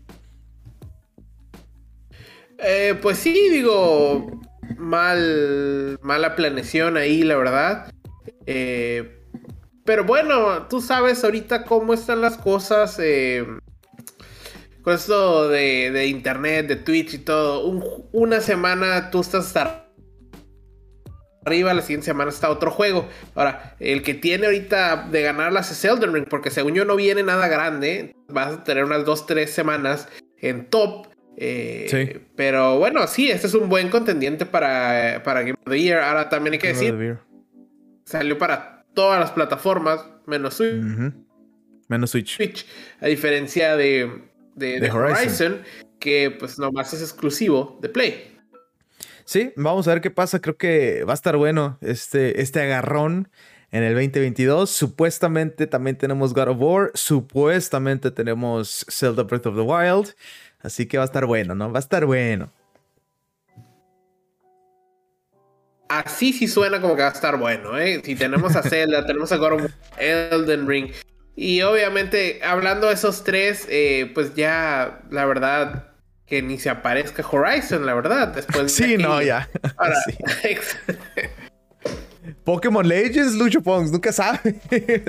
S2: Eh, pues sí, digo, mal, mala planeación ahí, la verdad. Eh... Pero bueno, tú sabes ahorita cómo están las cosas eh, con esto de, de internet, de Twitch y todo. Un, una semana tú estás hasta arriba, la siguiente semana está otro juego. Ahora, el que tiene ahorita de ganarlas es Elden Ring, porque según yo no viene nada grande. Vas a tener unas dos, tres semanas en top. Eh, sí. Pero bueno, sí, este es un buen contendiente para, para Game of the Year. Ahora también hay que decir, salió para todas las plataformas, menos Switch.
S1: Uh-huh. Menos Switch.
S2: Switch. A diferencia de, de, de, de Horizon. Horizon, que pues nomás es exclusivo de Play.
S1: Sí, vamos a ver qué pasa. Creo que va a estar bueno este, este agarrón en el veinte veintidós. Supuestamente también tenemos God of War. Supuestamente tenemos Zelda Breath of the Wild. Así que va a estar bueno, ¿no? Va a estar bueno.
S2: Así sí suena como que va a estar bueno, ¿eh? Si tenemos a Zelda, tenemos a God of War, Elden Ring. Y obviamente, hablando de esos tres, eh, pues ya, la verdad, que ni se aparezca Horizon, la verdad. Después
S1: sí,
S2: de
S1: no, ya.
S2: Ahora,
S1: sí. Pokémon Legends, Lucho Pongs, nunca sabe.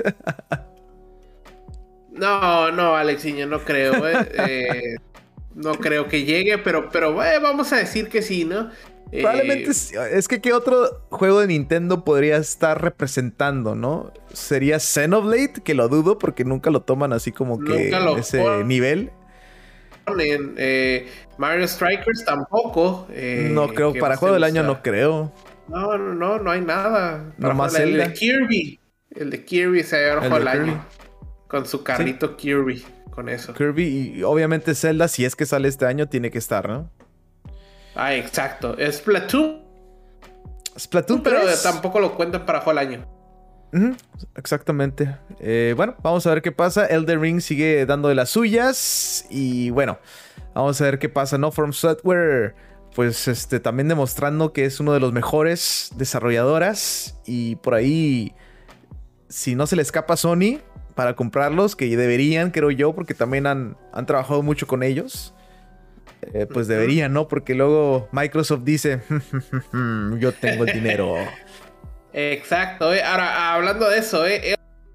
S2: no, no, Alexiño, no creo, ¿eh? eh no creo que llegue, pero, pero eh, vamos a decir que sí, ¿no?
S1: Probablemente eh, es que ¿qué otro juego de Nintendo podría estar representando, no? ¿Sería Xenoblade? Que lo dudo porque nunca lo toman así como que en ese ponen. nivel.
S2: En, eh, Mario Strikers tampoco. Eh,
S1: no creo, para juego del año no creo.
S2: No, no, no, no hay nada.
S1: No más
S2: el,
S1: Zelda.
S2: el de Kirby. El de Kirby se había jugado el año. Con su carrito sí. Kirby, con eso.
S1: Kirby y obviamente Zelda, si es que sale este año, tiene que estar, ¿no?
S2: Ah, exacto. Es Splatoon.
S1: Splatoon
S2: pero
S1: tres.
S2: Tampoco lo cuentan para juego del año.
S1: Uh-huh. Exactamente. Eh, bueno, vamos a ver qué pasa. Elden Ring sigue dando de las suyas. Y bueno, vamos a ver qué pasa, ¿no? From Software, pues este, también demostrando que es uno de los mejores desarrolladoras. Y por ahí, si no se le escapa a Sony para comprarlos, que deberían, creo yo, porque también han, han trabajado mucho con ellos. Eh, pues deberían, ¿no? Porque luego Microsoft dice, yo tengo el dinero.
S2: Exacto, eh. Ahora, hablando de eso, eh,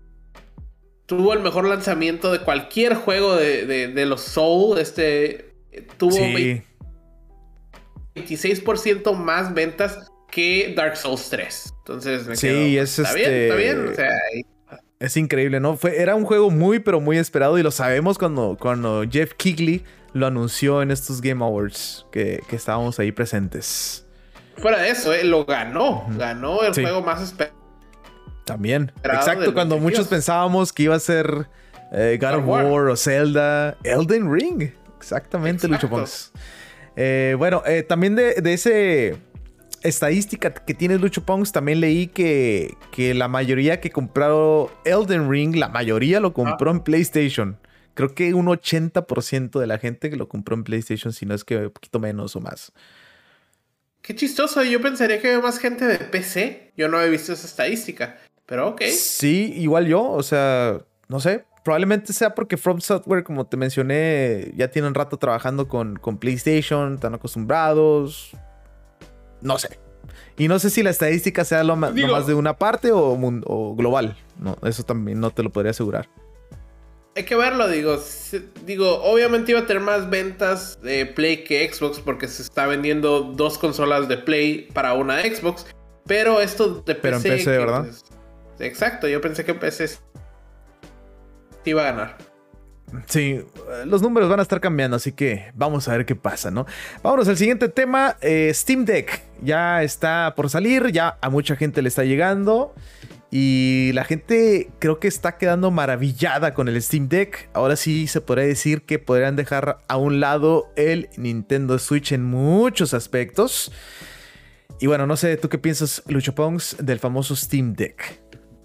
S2: tuvo el mejor lanzamiento de cualquier juego de, de, de los Soul. Este tuvo
S1: sí.
S2: veintiséis por ciento más ventas que Dark Souls tres. Entonces, me
S1: sí,
S2: quedo,
S1: es
S2: ¿está
S1: este...
S2: bien? ¿Está bien? O sea, ahí...
S1: es increíble, ¿no? Fue, era un juego muy, pero muy esperado y lo sabemos cuando, cuando Jeff Keighley lo anunció en estos Game Awards que, que estábamos ahí presentes.
S2: Fuera de eso, eh, lo ganó. Uh-huh. Ganó el sí. juego más esperado.
S1: También. Exacto, cuando muchos pensábamos que iba a ser eh, God of War. War o Zelda. Elden Ring. Exactamente, Exacto. Lucho Pongs. Eh, bueno, eh, también de, de ese estadística que tiene Lucho Pongs, también leí que, que la mayoría que compraron Elden Ring, la mayoría lo compró ah. en PlayStation. Creo que un ochenta por ciento de la gente que lo compró en PlayStation, si no es que un poquito menos o más.
S2: Qué chistoso. Yo pensaría que había más gente de P C. Yo no he visto esa estadística, pero ok.
S1: Sí, igual yo. O sea, no sé. probablemente sea porque From Software, como te mencioné, ya tienen rato trabajando con, con PlayStation, están acostumbrados. No sé. Y no sé si la estadística sea lo más, Digo, lo más de una parte o, o global. No, eso también no te lo podría asegurar.
S2: Hay que verlo, digo. Digo, obviamente iba a tener más ventas de Play que Xbox porque se está vendiendo dos consolas de Play para una Xbox. Pero esto de P C...
S1: Pero en P C, ¿verdad?
S2: Pues, exacto, yo pensé que en P C iba a ganar.
S1: Sí, los números van a estar cambiando, así que vamos a ver qué pasa, ¿no? Vámonos al siguiente tema. eh, Steam Deck ya está por salir, ya a mucha gente le está llegando y la gente creo que está quedando maravillada con el Steam Deck. Ahora sí se podría decir que podrían dejar a un lado el Nintendo Switch en muchos aspectos. Y bueno, no sé, ¿tú qué piensas, Lucho Pongs, del famoso Steam Deck?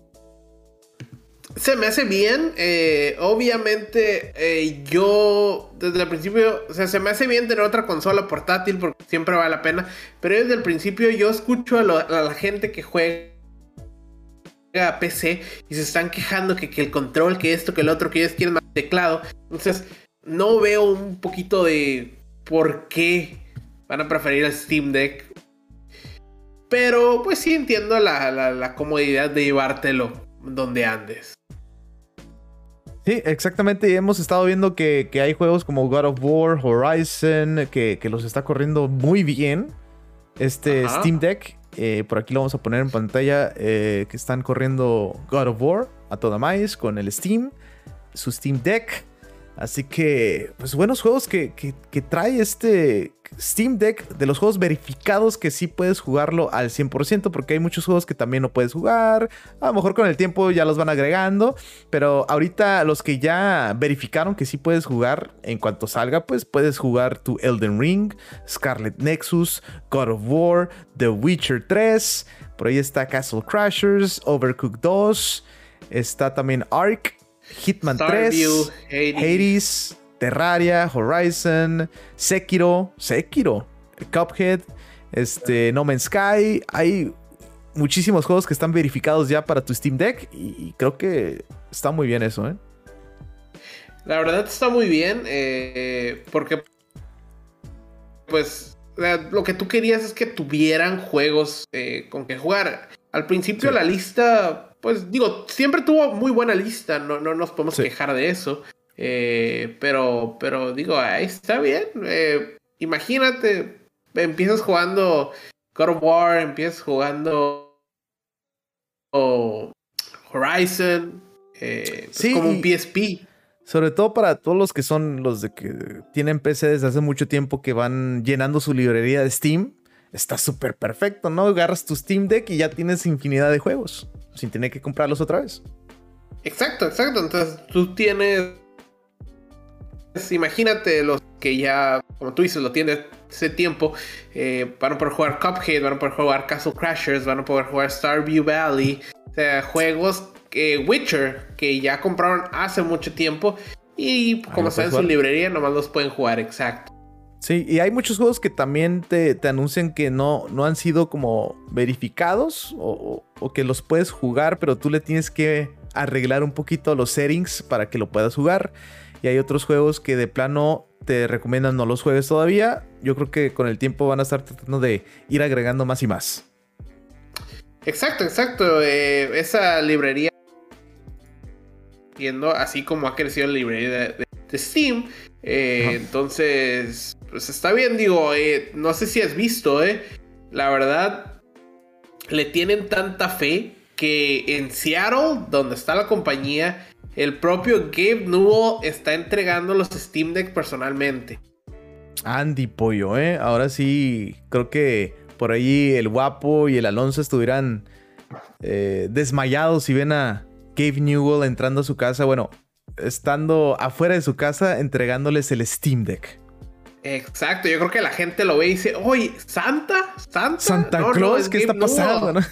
S2: Se me hace bien, eh, obviamente eh, yo desde el principio, o sea, se me hace bien tener otra consola portátil porque siempre vale la pena, pero desde el principio yo escucho a, lo, a la gente que juega a P C y se están quejando que, que el control, que esto, que el otro, que ellos quieren más teclado, entonces no veo un poquito de por qué van a preferir el Steam Deck, pero pues sí entiendo la, la, la comodidad de llevártelo donde andes.
S1: Sí, exactamente. Hemos estado viendo que, que hay juegos como God of War, Horizon, que, que los está corriendo muy bien. Este Ajá. Steam Deck, eh, por aquí lo vamos a poner en pantalla, eh, que están corriendo God of War a toda maíz con el Steam, su Steam Deck. Así que, pues buenos juegos que, que, que trae este Steam Deck, de los juegos verificados que sí puedes jugarlo al cien por ciento, porque hay muchos juegos que también no puedes jugar. A lo mejor con el tiempo ya los van agregando, pero ahorita los que ya verificaron que sí puedes jugar en cuanto salga, pues puedes jugar tu Elden Ring, Scarlet Nexus, God of War, The Witcher tres, por ahí está Castle Crashers, Overcooked dos, está también Ark, Hitman
S2: Starview,
S1: tres, Hades. Hades, Terraria, Horizon, Sekiro, Sekiro, Cuphead, este, No Man's Sky. Hay muchísimos juegos que están verificados ya para tu Steam Deck y, y creo que está muy bien eso, ¿eh?
S2: La verdad está muy bien, eh, porque pues lo que tú querías es que tuvieran juegos eh, con que jugar. Al principio sí. La lista, pues digo, siempre tuvo muy buena lista, no, no nos podemos sí. quejar de eso. Eh, pero, pero digo, ahí está bien. Eh, imagínate, empiezas jugando God of War, empiezas jugando oh, Horizon, eh,
S1: sí,
S2: es como un P S P.
S1: Sobre todo para todos los que son los de que tienen P C desde hace mucho tiempo que van llenando su librería de Steam. Está súper perfecto, ¿no? Agarras tu Steam Deck y ya tienes infinidad de juegos sin tener que comprarlos otra vez.
S2: Exacto, exacto. Entonces tú tienes... Imagínate los que ya, como tú dices, lo tienes ese tiempo. Eh, van a poder jugar Cuphead, van a poder jugar Castle Crashers, van a poder jugar Starview Valley. O sea, juegos que Witcher, que ya compraron hace mucho tiempo. Y como están en su librería, nomás los pueden jugar, exacto.
S1: Sí, y hay muchos juegos que también te, te anuncian que no, no han sido como verificados o, o que los puedes jugar, pero tú le tienes que arreglar un poquito los settings para que lo puedas jugar. Y hay otros juegos que de plano te recomiendan no los juegues todavía. Yo creo que con el tiempo van a estar tratando de ir agregando más y más.
S2: Exacto, exacto. Eh, esa librería, viendo así como ha crecido la librería de, de, de Steam. Eh, entonces, pues está bien, digo, eh, no sé si has visto, eh, la verdad, le tienen tanta fe que en Seattle, donde está la compañía, el propio Gabe Newell está entregando los Steam Deck personalmente.
S1: Andy Pollo, eh, ahora sí, creo que por ahí el Guapo y el Alonso estuvieran eh, desmayados si ven a Gabe Newell entrando a su casa, bueno, estando afuera de su casa entregándoles el Steam Deck.
S2: Exacto, yo creo que la gente lo ve y dice, oye, ¿Santa? ¿Santa?
S1: Santa no, Claus, no, ¿qué está pasando? ¿No?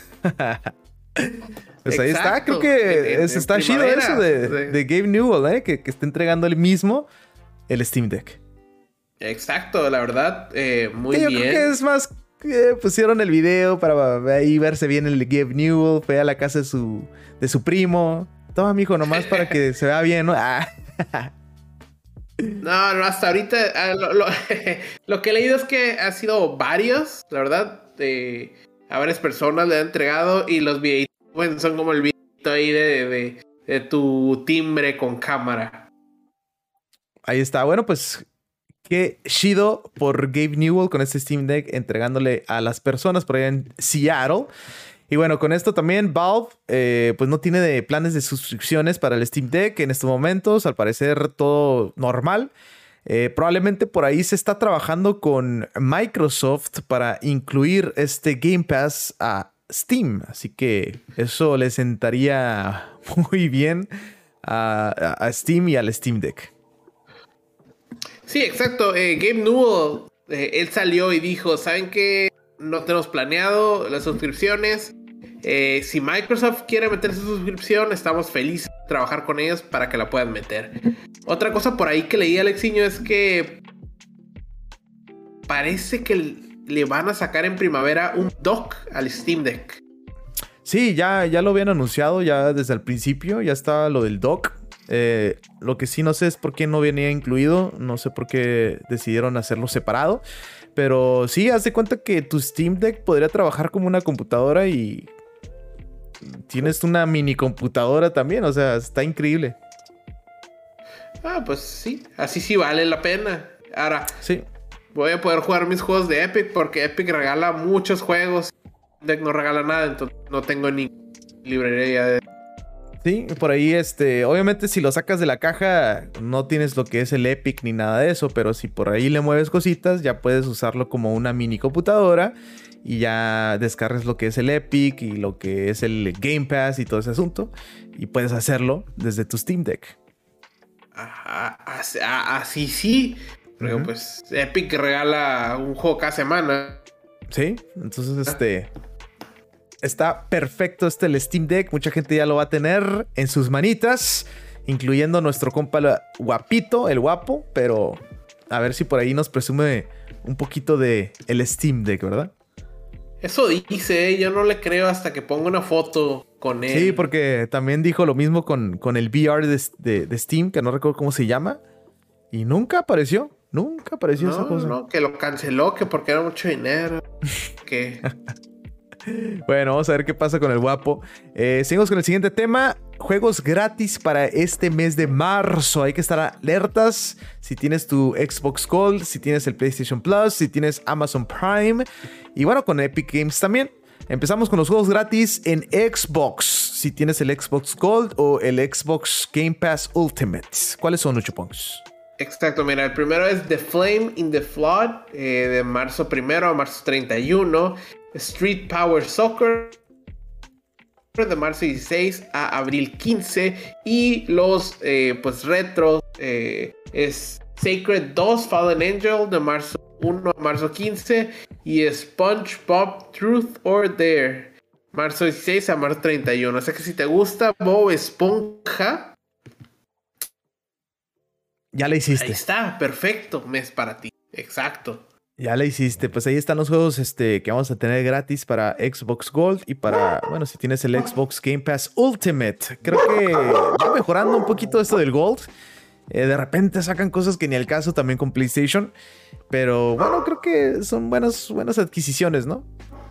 S1: Pues ahí está, creo que en, es, está en chido eso de, sí. de Gabe Newell, ¿eh? que, que está entregando él mismo el Steam Deck.
S2: Exacto, la verdad, eh, muy
S1: yo
S2: bien.
S1: Yo creo que es más, eh, pusieron el video para ahí verse bien el Gabe Newell, fue a la casa de su, de su primo. toma, mijo, nomás para que se vea bien, ¿no? Ah.
S2: No, no, hasta ahorita ah, lo, lo, lo que he leído es que ha sido varios, la verdad, de, a varias personas le han entregado y los videitos bueno, son como el videito ahí de, de, de tu timbre con cámara.
S1: Ahí está. Bueno, pues qué chido por Gabe Newell con este Steam Deck entregándole a las personas por allá en Seattle. Y bueno, con esto también Valve eh, pues no tiene de planes de suscripciones para el Steam Deck en estos momentos. Al parecer todo normal. Eh, probablemente por ahí se está trabajando con Microsoft para incluir este Game Pass a Steam. Así que eso le sentaría muy bien a, a Steam y al Steam Deck.
S2: Sí, exacto. Eh, Gabe Newell, eh, él salió y dijo, ¿saben qué? No tenemos planeado las suscripciones. Eh, si Microsoft quiere meter su suscripción, estamos felices de trabajar con ellos para que la puedan meter. Otra cosa por ahí que leí, Alexiño, es que parece que le van a sacar en primavera un dock al Steam Deck.
S1: Sí, ya, ya lo habían anunciado ya desde el principio. Ya estaba lo del dock. Eh, lo que sí no sé es por qué no venía incluido. No sé por qué decidieron hacerlo separado. Pero sí, haz de cuenta que tu Steam Deck podría trabajar como una computadora y tienes una mini computadora también. O sea, está increíble.
S2: Ah, pues sí. Así sí vale la pena. Ahora,
S1: sí.
S2: Voy a poder jugar mis juegos de Epic porque Epic regala muchos juegos. Steam Deck no regala nada, entonces no tengo ni librería de...
S1: Sí, por ahí, este, obviamente si lo sacas de la caja no tienes lo que es el Epic ni nada de eso, pero si por ahí le mueves cositas ya puedes usarlo como una mini computadora y ya descargas lo que es el Epic y lo que es el Game Pass y todo ese asunto y puedes hacerlo desde tu Steam Deck.
S2: Ajá, así, así sí, porque uh-huh. pues Epic regala un juego cada semana.
S1: Sí, entonces este... está perfecto este el Steam Deck. Mucha gente ya lo va a tener en sus manitas, incluyendo nuestro compa guapito, el guapo. Pero a ver si por ahí nos presume un poquito de el Steam Deck, ¿verdad?
S2: Eso dice, ¿eh? Yo no le creo hasta que ponga una foto con él.
S1: Sí, porque también dijo lo mismo con, con el V R de, de, de Steam, que no recuerdo cómo se llama. Y nunca apareció. Nunca apareció
S2: no,
S1: esa cosa.
S2: No, que lo canceló, que porque era mucho dinero. que...
S1: Bueno, vamos a ver qué pasa con el guapo. Eh, seguimos con el siguiente tema. Juegos gratis para este mes de marzo. Hay que estar alertas. Si tienes tu Xbox Gold, si tienes el PlayStation Plus, si tienes Amazon Prime. Y bueno, con Epic Games también. Empezamos con los juegos gratis en Xbox. Si tienes el Xbox Gold o el Xbox Game Pass Ultimate. ¿Cuáles son, Luchopongs?
S2: Exacto, mira, el primero es The Flame in the Flood, eh, de marzo primero a marzo treinta y uno. Street Power Soccer, de marzo dieciséis a abril quince. Y los eh, pues retros eh, es Sacred dos Fallen Angel, de marzo primero a marzo quince. Y SpongeBob Truth or Dare, marzo dieciséis a marzo treinta y uno. O sea que si te gusta Bob Esponja,
S1: ya le hiciste.
S2: Ahí está, perfecto, mes para ti. Exacto.
S1: Ya la hiciste, pues ahí están los juegos este, que vamos a tener gratis para Xbox Gold y para, bueno, si tienes el Xbox Game Pass Ultimate. Creo que va mejorando un poquito esto del Gold. Eh, de repente sacan cosas que ni al caso también con PlayStation. Pero bueno, creo que son buenas, buenas adquisiciones, ¿no?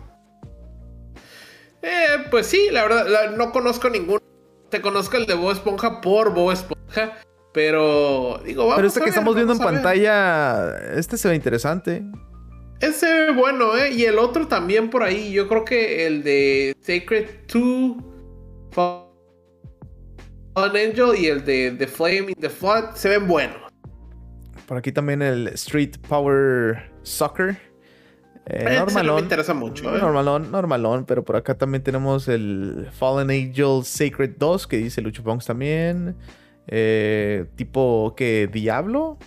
S2: Eh, pues sí, la verdad, la, no conozco ninguno. Te conozco el de Bob Esponja por Bob Esponja. Pero, digo, vamos
S1: Pero este
S2: a
S1: que
S2: ver,
S1: estamos viendo en
S2: ver.
S1: pantalla, este se ve interesante.
S2: Ese bueno, ¿eh? Y el otro también por ahí. Yo creo que el de Sacred dos Fallen Angel y el de The Flame in the Flood se ven buenos.
S1: Por aquí también el Street Power Soccer. Eh, normalón.
S2: No me interesa mucho, ¿eh?
S1: Normalón, normalón. Pero por acá también tenemos el Fallen Angel Sacred dos, que dice Lucho Pongs también. Eh, tipo que Diablo.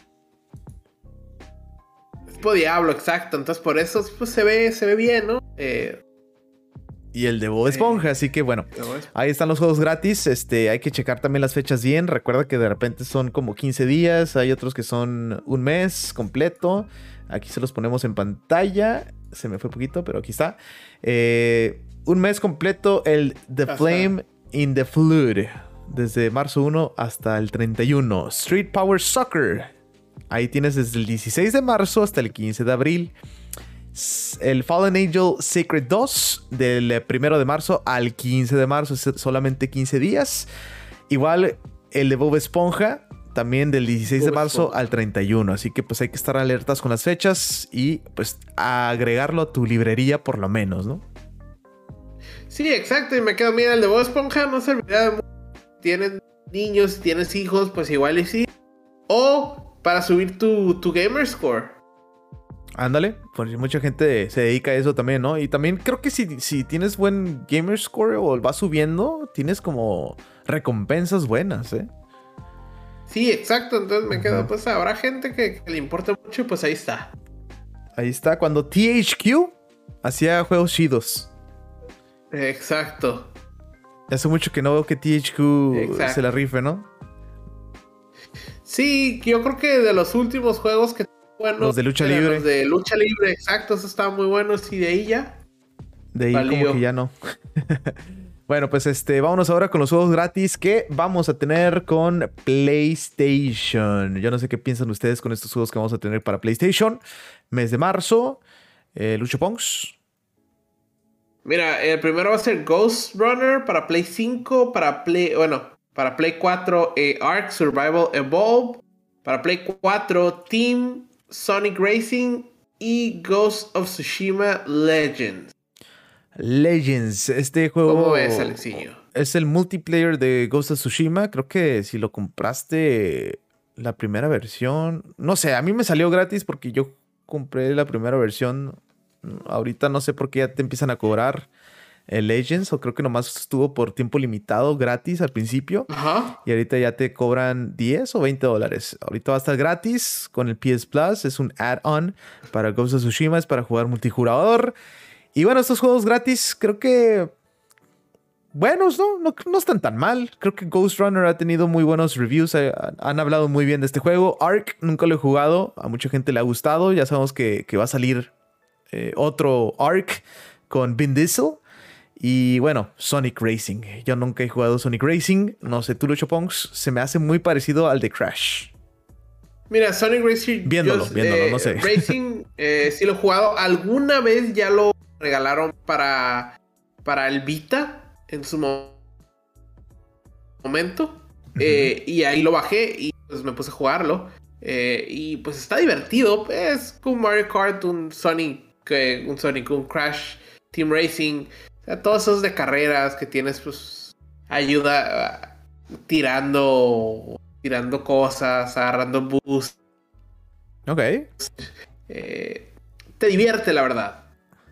S2: Tipo Diablo, exacto. Entonces por eso pues, se ve, se ve bien, ¿no? Eh,
S1: y el de Bob Esponja, eh, así que bueno, ahí están los juegos gratis. Este, hay que checar también las fechas bien. Recuerda que de repente son como quince días. Hay otros que son un mes completo. Aquí se los ponemos en pantalla. Se me fue poquito, pero aquí está. Eh, un mes completo el The Flame in the Flood. desde marzo uno hasta el treinta y uno. Street Power Soccer. Ahí tienes desde el dieciséis de marzo hasta el quince de abril. El Fallen Angel Sacred dos del primero de marzo al quince de marzo. Es solamente quince días. Igual el de Bob Esponja. También del dieciséis de marzo al treinta y uno. Así que pues hay que estar alertas con las fechas. Y pues agregarlo a tu librería por lo menos, ¿no?
S2: Sí, exacto. Y me quedo, mira, el de Bob Esponja no se olvida de mucho. Tienes niños, tienes hijos, pues igual y sí. O para subir tu, tu gamer score.
S1: Ándale, pues mucha gente se dedica a eso también, ¿no? Y también creo que si, si tienes buen gamer score o vas subiendo, tienes como recompensas buenas, ¿eh?
S2: Sí, exacto. Entonces me quedo, pues habrá gente que, que le importa mucho y pues ahí está.
S1: Ahí está, cuando T H Q hacía juegos chidos.
S2: Exacto.
S1: Hace mucho que no veo que T H Q exacto. se la rife, ¿no?
S2: Sí, yo creo que de los últimos juegos que bueno,
S1: los de lucha libre.
S2: Los de lucha libre, exacto, esos estaban muy buenos y de ahí ya.
S1: De ahí valió. Como que ya no. Bueno, pues este, vámonos ahora con los juegos gratis que vamos a tener con PlayStation. Yo no sé qué piensan ustedes con estos juegos que vamos a tener para PlayStation. Mes de marzo, eh, Lucho Pongs.
S2: Mira, el primero va a ser Ghost Runner para Play cinco, para Play, bueno, para Play cuatro, eh, Ark Survival Evolved, para Play cuatro, Team Sonic Racing y Ghost of Tsushima Legends.
S1: Legends, este juego...
S2: ¿Cómo ves, Alexiño?
S1: Es el multiplayer de Ghost of Tsushima. Creo que si lo compraste la primera versión... No sé, a mí me salió gratis porque yo compré la primera versión. Ahorita no sé por qué ya te empiezan a cobrar el Legends, o creo que nomás estuvo por tiempo limitado gratis al principio.
S2: Ajá.
S1: Y ahorita ya te cobran diez o veinte dólares. Ahorita va a estar gratis con el P S Plus. Es un add-on para Ghost of Tsushima. Es para jugar multijugador. Y bueno, estos juegos gratis creo que... buenos, ¿no? No, no están tan mal. Creo que Ghost Runner ha tenido muy buenos reviews. Eh, han hablado muy bien de este juego. Ark nunca lo he jugado. A mucha gente le ha gustado. Ya sabemos que, que va a salir eh, otro Ark con Vin Diesel. Y bueno, Sonic Racing. Yo nunca he jugado Sonic Racing. No sé, tú, Lucho Pongs. Se me hace muy parecido al de Crash.
S2: Mira, Sonic Racing...
S1: Viéndolo,
S2: yo,
S1: viéndolo,
S2: eh,
S1: no sé.
S2: Racing, eh, sí lo he jugado. Alguna vez ya lo regalaron para, para el Vita en su mo- momento. Uh-huh. Eh, y ahí lo bajé y pues me puse a jugarlo. Eh, y pues está divertido. Es con Mario Kart, un Sonic, eh, un Sonic, un Crash, Team Racing. O sea, todos esos de carreras que tienes, pues ayuda uh, tirando, tirando cosas, agarrando boosts.
S1: Ok.
S2: Eh, te divierte, la verdad.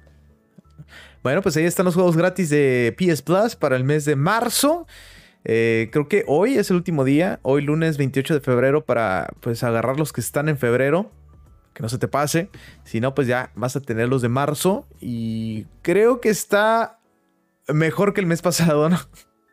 S1: Bueno, pues ahí están los juegos gratis de P S Plus para el mes de marzo. Eh, creo que hoy es el último día. Hoy lunes veintiocho de febrero para pues agarrar los que están en febrero. Que no se te pase. Si no, pues ya vas a tener los de marzo. Y creo que está mejor que el mes pasado, ¿no?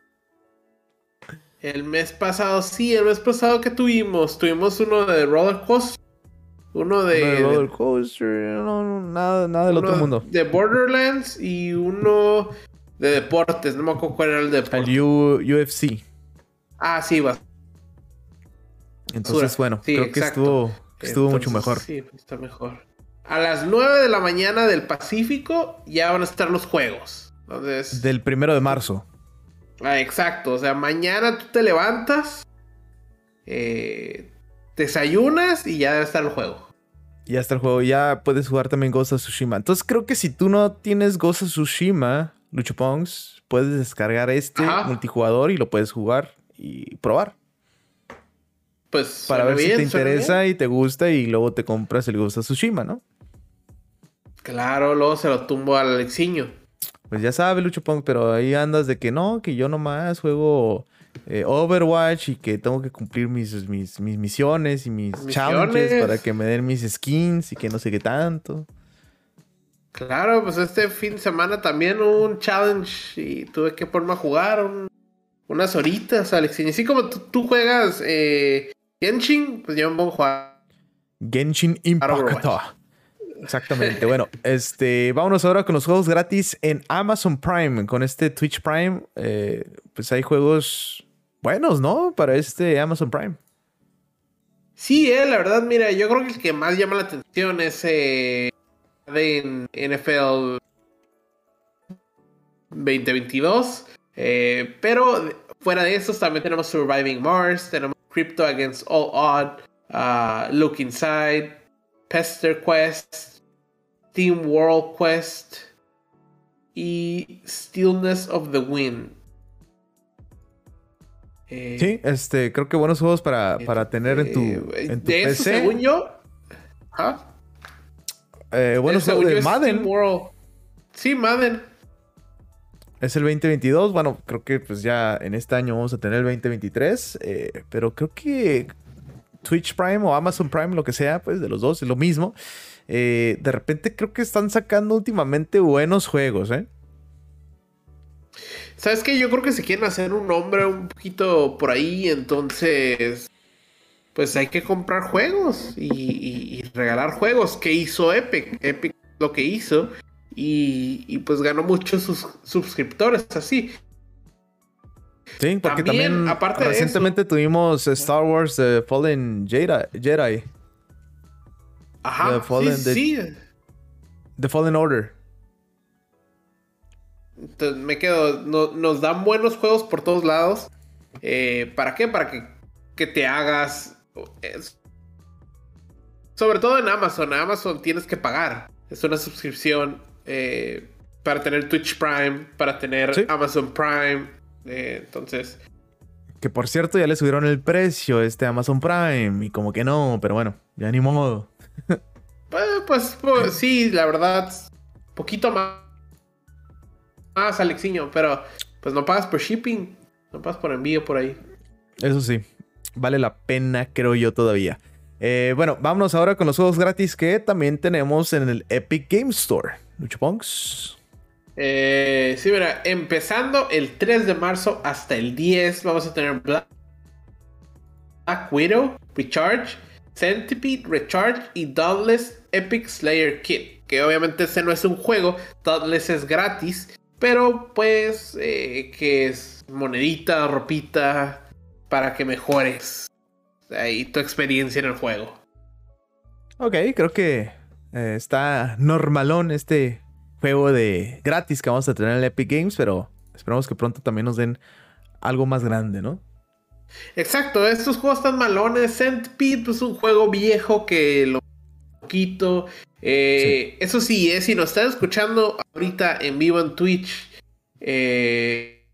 S2: El mes pasado, sí. El mes pasado que tuvimos. Tuvimos uno de Roller Coaster. Uno de...
S1: Uno de Roller Coaster. No, no, nada, nada del otro mundo.
S2: De Borderlands y uno de deportes. No me acuerdo cuál era el deporte.
S1: El U, U F C.
S2: Ah, sí, va.
S1: Entonces, bueno, sí, creo exacto. que estuvo, estuvo
S2: Entonces,
S1: mucho mejor.
S2: Sí, está mejor. A las nueve de la mañana del Pacífico ya van a estar los juegos. Entonces...
S1: Del primero de marzo.
S2: Ah, exacto. O sea, mañana tú te levantas, eh, desayunas y ya debe estar el juego.
S1: Ya está el juego. Ya puedes jugar también Ghost of Tsushima. Entonces creo que si tú no tienes Ghost of Tsushima, Lucho Pongs, puedes descargar este Ajá. multijugador y lo puedes jugar y probar.
S2: Pues
S1: para ver
S2: bien,
S1: si te interesa
S2: bien.
S1: y te gusta y luego te compras el Ghost of Tsushima, ¿no?
S2: Claro, luego se lo tumbo al Alexiño.
S1: Pues ya sabes, Lucho Pongs, pero ahí andas de que no, que yo nomás juego... Eh, Overwatch y que tengo que cumplir mis, mis, mis misiones y mis ¿Misiones? challenges para que me den mis skins y que no sé qué tanto.
S2: Claro, pues este fin de semana también hubo un challenge y tuve que ponerme a jugar un, unas horitas, Alex. Y así como tú, tú juegas eh, Genshin, pues yo me pongo a jugar
S1: Genshin Impact. Exactamente. Bueno, este, vámonos ahora con los juegos gratis en Amazon Prime. Con este Twitch Prime, eh, pues hay juegos buenos, ¿no? Para este Amazon Prime.
S2: Sí, eh, la verdad, mira, yo creo que el que más llama la atención es eh, en N F L veinte veintidós. Eh, pero fuera de esos también tenemos Surviving Mars, tenemos Crypto Against All Odds, uh, Look Inside, Pester Quest, Team World Quest y Stillness of the Wind.
S1: Eh, sí, este, creo que buenos juegos para, para eh, tener en tu, en tu
S2: de
S1: P C.
S2: Eso, según yo. ¿Ah?
S1: Eh, buenos juegos de Madden.
S2: Sí, Madden.
S1: Es el veinte veintidós. Bueno, creo que pues ya en este año vamos a tener el veinte veintitrés. Eh, pero creo que Twitch Prime o Amazon Prime, lo que sea, pues de los dos es lo mismo. Eh, de repente creo que están sacando últimamente buenos juegos, ¿eh?
S2: ¿Sabes qué? Yo creo que se quieren hacer un nombre un poquito por ahí, entonces pues hay que comprar juegos y, y, y regalar juegos. ¿Qué hizo Epic? Epic lo que hizo y, y pues ganó muchos sus suscriptores así.
S1: Sí, porque también, también aparte recientemente de eso, tuvimos Star Wars The uh, Fallen Jedi. Jedi.
S2: Ajá,
S1: The Fallen,
S2: sí,
S1: the,
S2: sí.
S1: The Fallen Order.
S2: Entonces me quedo, no, nos dan buenos juegos por todos lados. Eh, ¿Para qué? Para que, que te hagas... Eh, sobre todo en Amazon. Amazon tienes que pagar. Es una suscripción eh, para tener Twitch Prime, para tener ¿sí? Amazon Prime. Eh, entonces...
S1: Que por cierto ya le subieron el precio este Amazon Prime. Y como que no, pero bueno, ya ni modo.
S2: pues, pues, pues sí, la verdad, poquito más. Más, Alexiño, pero pues no pagas por shipping, no pagas por envío por ahí.
S1: Eso sí, vale la pena, creo yo todavía. Eh, bueno, vámonos ahora con los juegos gratis que también tenemos en el Epic Game Store. Luchopunks.
S2: Eh, sí, mira, empezando el tres de marzo hasta el diez vamos a tener Black, Black Widow, Recharge, Centipede, Recharge y Dauntless Epic Slayer Kit. Que obviamente ese no es un juego, Dauntless es gratis. Pero pues eh, que es monedita, ropita, para que mejores ahí tu experiencia en el juego.
S1: Ok, creo que eh, está normalón este juego de gratis que vamos a tener en el Epic Games, pero esperamos que pronto también nos den algo más grande, ¿no?
S2: Exacto, estos juegos están malones. Centipede es pues, un juego viejo que lo poquito. Eh, sí. Eso sí, eh, si nos están escuchando ahorita en vivo en Twitch, eh,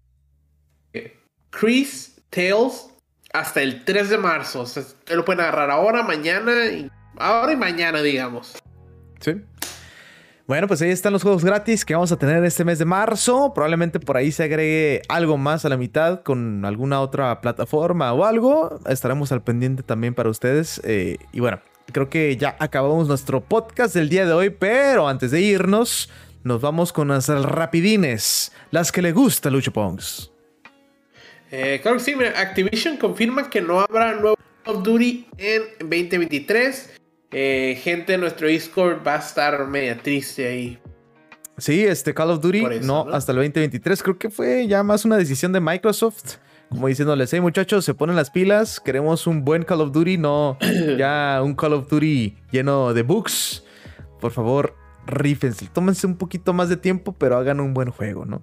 S2: Chris Tales hasta el tres de marzo. O sea, te lo pueden agarrar ahora, mañana, y, ahora y mañana, digamos.
S1: Sí. Bueno, pues ahí están los juegos gratis que vamos a tener este mes de marzo. Probablemente por ahí se agregue algo más a la mitad con alguna otra plataforma o algo. Estaremos al pendiente también para ustedes. Eh, y bueno, creo que ya acabamos nuestro podcast del día de hoy, pero antes de irnos, nos vamos con las rapidines, las que le gusta Luchopunks.
S2: Eh, claro que sí, mira, Activision confirma que no habrá nuevo Call of Duty en veinte veintitrés. Eh, gente de nuestro Discord va a estar media triste ahí.
S1: Sí, este Call of Duty
S2: eso,
S1: no,
S2: ¿no?
S1: Hasta el veinte veintitrés. Creo que fue ya más una decisión de Microsoft. Como diciéndoles, hey muchachos, se ponen las pilas. Queremos un buen Call of Duty, no ya un Call of Duty lleno de bugs. Por favor, rífense. Tómense un poquito más de tiempo, pero hagan un buen juego, ¿no?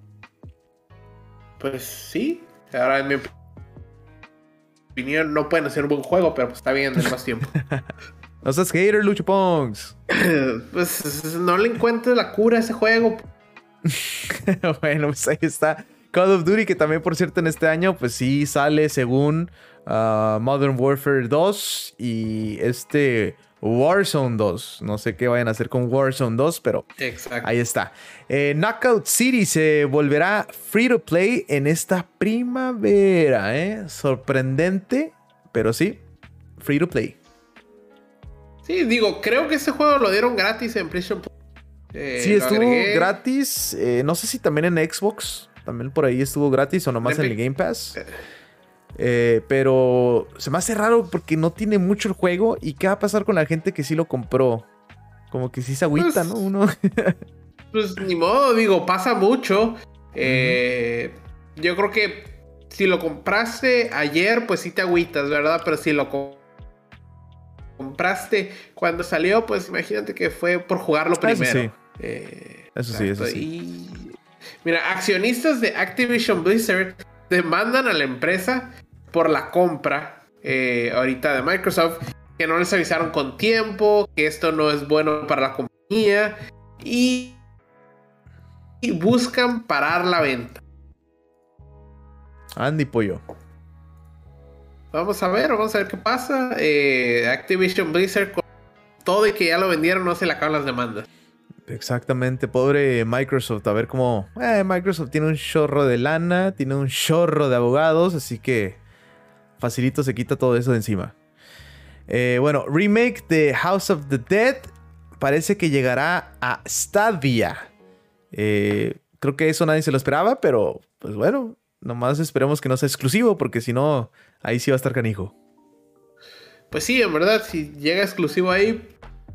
S2: Pues sí. Ahora, en mi opinión, no pueden hacer un buen juego, pero pues está bien, de más tiempo.
S1: No seas hater, Luchopunks.
S2: Pues no le encuentro la cura a ese juego.
S1: Bueno, pues ahí está. Call of Duty, que también, por cierto, en este año, pues sí sale según uh, Modern Warfare dos y este Warzone dos. No sé qué vayan a hacer con Warzone dos, pero
S2: exacto.
S1: Ahí está. Eh, Knockout City se volverá free to play en esta primavera, ¿eh? Sorprendente, pero sí, free to play.
S2: Sí, digo, creo que ese juego lo dieron gratis en PlayStation Plus.
S1: Eh, sí, estuvo gratis. Eh, no sé si también en Xbox. También por ahí estuvo gratis o nomás en el Game Pass. Eh, pero se me hace raro porque no tiene mucho el juego. ¿Y qué va a pasar con la gente que sí lo compró? Como que sí se agüita, pues, ¿no? Uno.
S2: Pues ni modo, digo, pasa mucho. Eh, uh-huh. Yo creo que si lo compraste ayer, pues sí te agüitas, ¿verdad? Pero si lo co- compraste cuando salió, pues imagínate que fue por jugarlo primero.
S1: Eso sí,
S2: eh,
S1: eso, sí eso sí.
S2: Y, mira, accionistas de Activision Blizzard demandan a la empresa por la compra eh, ahorita de Microsoft, que no les avisaron con tiempo, que esto no es bueno para la compañía y, y buscan parar la venta.
S1: Andy Pollo.
S2: Vamos a ver, vamos a ver qué pasa. Eh, Activision Blizzard, con todo y que ya lo vendieron, no se le acaban las demandas.
S1: Exactamente, pobre Microsoft. A ver cómo... Eh, Microsoft tiene un chorro de lana, tiene un chorro de abogados, así que facilito se quita todo eso de encima. Eh, bueno, remake de House of the Dead parece que llegará a Stadia. Eh, creo que eso nadie se lo esperaba, pero pues bueno, nomás esperemos que no sea exclusivo, porque si no, ahí sí va a estar canijo.
S2: Pues sí, en verdad, si llega exclusivo ahí,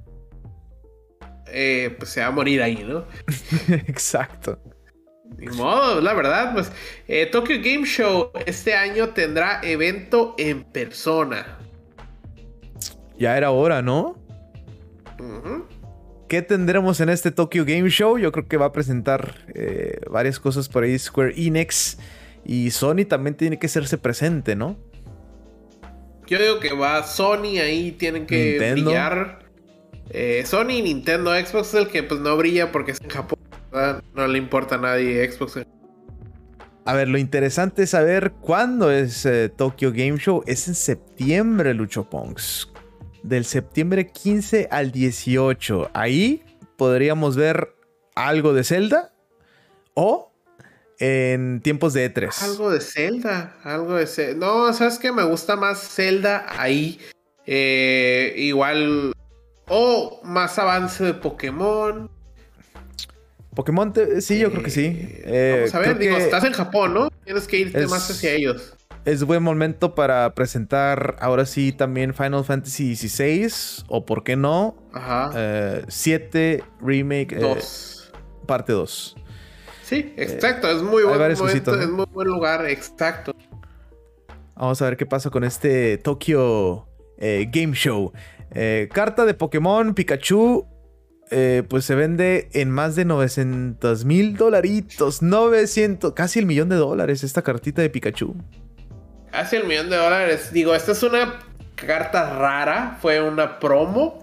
S2: eh, pues se va a morir ahí, ¿no?
S1: Exacto.
S2: Ni modo, la verdad, pues eh, Tokyo Game Show este año tendrá evento en persona.
S1: Ya era hora, ¿no?
S2: Uh-huh.
S1: ¿Qué tendremos en este Tokyo Game Show? Yo creo que va a presentar eh, varias cosas por ahí Square Enix. Y Sony también tiene que hacerse presente, ¿no?
S2: Yo digo que va Sony ahí, tienen que
S1: Nintendo.
S2: brillar. Eh, Sony, Nintendo, Xbox es el que pues no brilla porque es en Japón, ¿verdad? No le importa a nadie Xbox.
S1: A ver, lo interesante es saber cuándo es eh, Tokyo Game Show. Es en septiembre, Lucho Ponks. Del septiembre quince al dieciocho. Ahí podríamos ver algo de Zelda. O en tiempos de E tres.
S2: Algo de Zelda. Algo de Zelda. No, ¿sabes qué? Me gusta más Zelda ahí. Eh, igual. O más avance de Pokémon.
S1: Pokémon, te... sí, yo
S2: eh,
S1: creo que sí. Eh,
S2: vamos a ver, digo,
S1: que
S2: estás en Japón, ¿no? Tienes que irte
S1: es...
S2: más hacia ellos.
S1: Es buen momento para presentar ahora sí también Final Fantasy dieciséis. O por qué no,
S2: Ajá.
S1: eh, siete Remake
S2: dos.
S1: Eh, parte dos.
S2: Sí, exacto. Eh, es muy buen momento,
S1: cositas, ¿no?
S2: Es muy buen lugar, exacto.
S1: Vamos a ver qué pasa con este Tokyo eh, Game Show. Eh, carta de Pokémon Pikachu. Eh, pues se vende en más de novecientos mil dolaritos. novecientos, casi el millón de dólares esta cartita de Pikachu.
S2: Casi el millón de dólares. Digo, esta es una carta rara. Fue una promo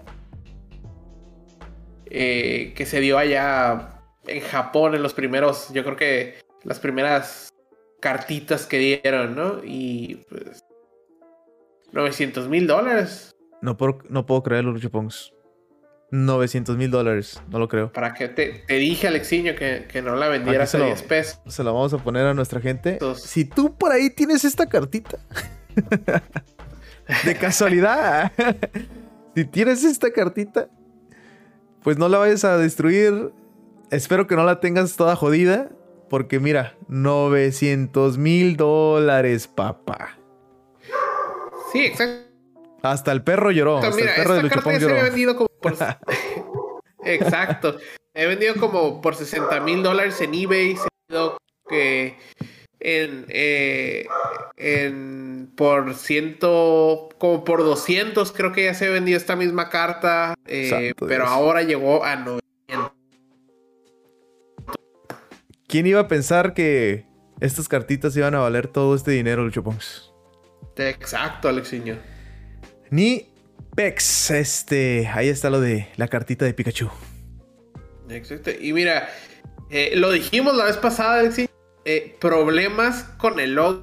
S2: eh, que se dio allá en Japón en los primeros, yo creo que las primeras cartitas que dieron, ¿no? Y pues novecientos mil dólares.
S1: No puedo, no puedo creerlo, Lucho Pongs. novecientos mil dólares, no lo creo.
S2: Para que te, te dije, Alexiño, que, que no la vendieras a diez pesos.
S1: Se la vamos a poner a nuestra gente.
S2: Entonces,
S1: si tú por ahí tienes esta cartita, de casualidad, si tienes esta cartita, pues no la vayas a destruir. Espero que no la tengas toda jodida, porque mira, novecientos mil dólares, papá.
S2: Sí, exacto.
S1: Hasta el perro lloró. Hasta
S2: Mira,
S1: el perro
S2: esta
S1: de
S2: carta
S1: Luchopón
S2: ya se
S1: lloró.
S2: había vendido como por... Exacto. He vendido como por sesenta mil dólares en eBay. Se ha vendido que en, eh, en por ciento, como por doscientos, creo que ya se ha vendido esta misma carta. Eh, pero Dios. Ahora llegó a novecientos.
S1: ¿Quién iba a pensar que estas cartitas iban a valer todo este dinero, Luchopongs?
S2: Exacto, Alexiño.
S1: Ni pex. Este, ahí está lo de la cartita de Pikachu.
S2: Exacto. Y mira, eh, lo dijimos la vez pasada, Alexiño. Eh, problemas con el logo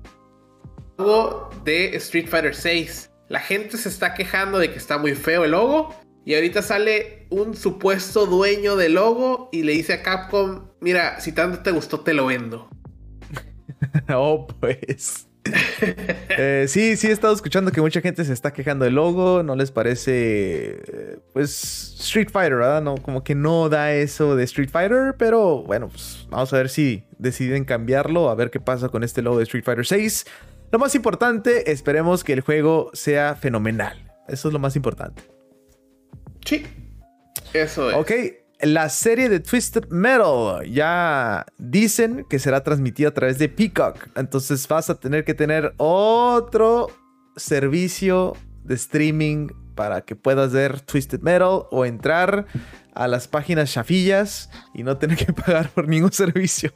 S2: de Street Fighter seis. La gente se está quejando de que está muy feo el logo. Y ahorita sale un supuesto dueño del logo y le dice a Capcom: mira, si tanto te gustó, te lo vendo.
S1: Oh, pues. eh, sí, sí he estado escuchando que mucha gente se está quejando del logo. No les parece, eh, pues, Street Fighter, ¿verdad? No, como que no da eso de Street Fighter. Pero bueno, pues vamos a ver si deciden cambiarlo. A ver qué pasa con este logo de Street Fighter seis. Lo más importante, esperemos que el juego sea fenomenal. Eso es lo más importante.
S2: Sí, eso es.
S1: Ok, la serie de Twisted Metal ya dicen que será transmitida a través de Peacock. Entonces vas a tener que tener otro servicio de streaming para que puedas ver Twisted Metal o entrar a las páginas chafillas y no tener que pagar por ningún servicio.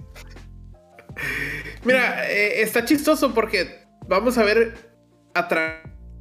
S2: Mira, eh, está chistoso porque vamos a ver a tra-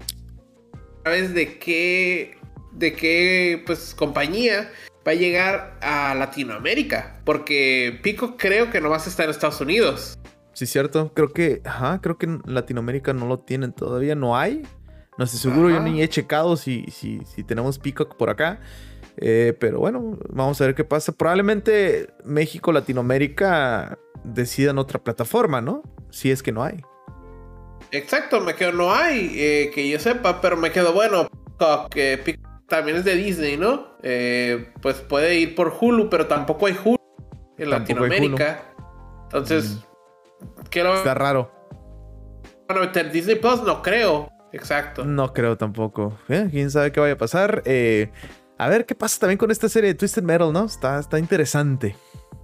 S2: través de qué, de qué pues, compañía va a llegar a Latinoamérica. Porque Peacock creo que no vas a estar en Estados Unidos.
S1: Sí, cierto. Creo que, ajá, creo que en Latinoamérica no lo tienen todavía. No hay. No estoy seguro. Ajá. Yo ni he checado si, si, si tenemos Peacock por acá. Eh, pero bueno, vamos a ver qué pasa. Probablemente México, Latinoamérica decidan otra plataforma, ¿no? Si es que no hay.
S2: Exacto, me quedo, no hay, eh, que yo sepa, pero me quedo, bueno, que eh, también es de Disney, ¿no? Eh, pues puede ir por Hulu, pero tampoco hay Hulu en tampoco Latinoamérica. Hulu. Entonces, mm. ¿qué lo
S1: está raro.
S2: Van a meter Disney Plus? No creo. Exacto.
S1: No creo tampoco. ¿Eh? ¿Quién sabe qué vaya a pasar? Eh, a ver qué pasa también con esta serie de Twisted Metal, ¿no? Está, está interesante.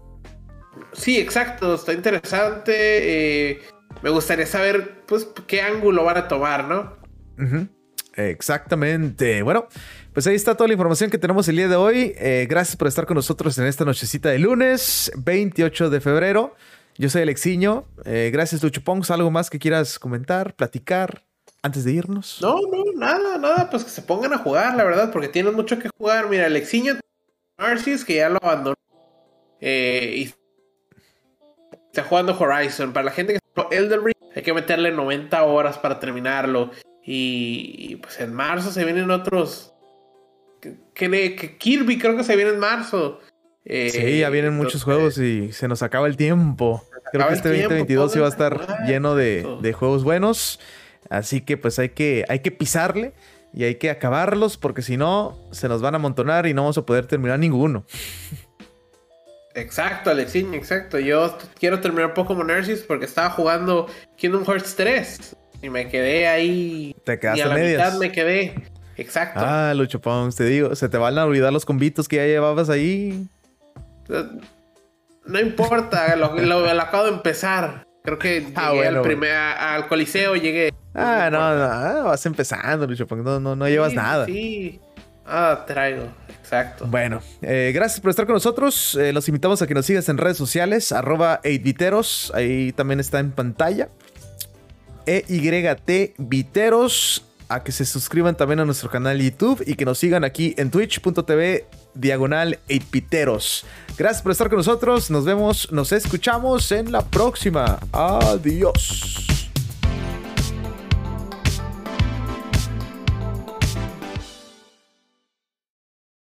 S2: Sí, exacto. Está interesante. Eh, me gustaría saber, pues, qué ángulo van a tomar, ¿no?
S1: Uh-huh. Exactamente. Bueno, pues ahí está toda la información que tenemos el día de hoy. Eh, gracias por estar con nosotros en esta nochecita de lunes, veintiocho de febrero. Yo soy Alexiño. Eh, gracias, Lucho Pongs. ¿Algo más que quieras comentar, platicar antes de irnos?
S2: No, no, nada, nada. Pues que se pongan a jugar, la verdad, porque tienen mucho que jugar. Mira, Alexiño, Arceus, que ya lo abandonó. Eh, y está jugando Horizon. Para la gente que está jugando Elden Ring, hay que meterle noventa horas para terminarlo. Y, y pues en marzo se vienen otros. Que, que, que Kirby creo que se viene en marzo.
S1: Eh, sí, ya vienen entonces, muchos juegos y se nos acaba el tiempo. Creo acaba que este veinte veintidós sí va a estar jugar, lleno de, de juegos buenos. Así que pues hay que, hay que pisarle y hay que acabarlos porque si no se nos van a amontonar y no vamos a poder terminar ninguno.
S2: Exacto, Alexiño, exacto. Yo quiero terminar Pokémon Arceus porque estaba jugando Kingdom Hearts tres y me quedé ahí.
S1: Te quedaste
S2: y a la
S1: medias.
S2: mitad me quedé. Exacto.
S1: Ah, Lucho Pongs, te digo, se te van a olvidar los combitos que ya llevabas ahí.
S2: No importa, lo, lo, lo acabo de empezar. Creo que llegué
S1: ah, bueno,
S2: al, primer, a, al Coliseo, llegué.
S1: Ah, no, no, no, vas empezando, Lucho Pongs, no, no, no sí, llevas nada.
S2: Sí, ah, traigo, exacto.
S1: Bueno, eh, gracias por estar con nosotros. Eh, los invitamos a que nos sigas en redes sociales, arroba eight biteros, ahí también está en pantalla. E Y T Biteros. A que se suscriban también a nuestro canal YouTube y que nos sigan aquí en twitch punto tv diagonal eight biteros. Gracias por estar con nosotros. Nos vemos, nos escuchamos en la próxima. Adiós.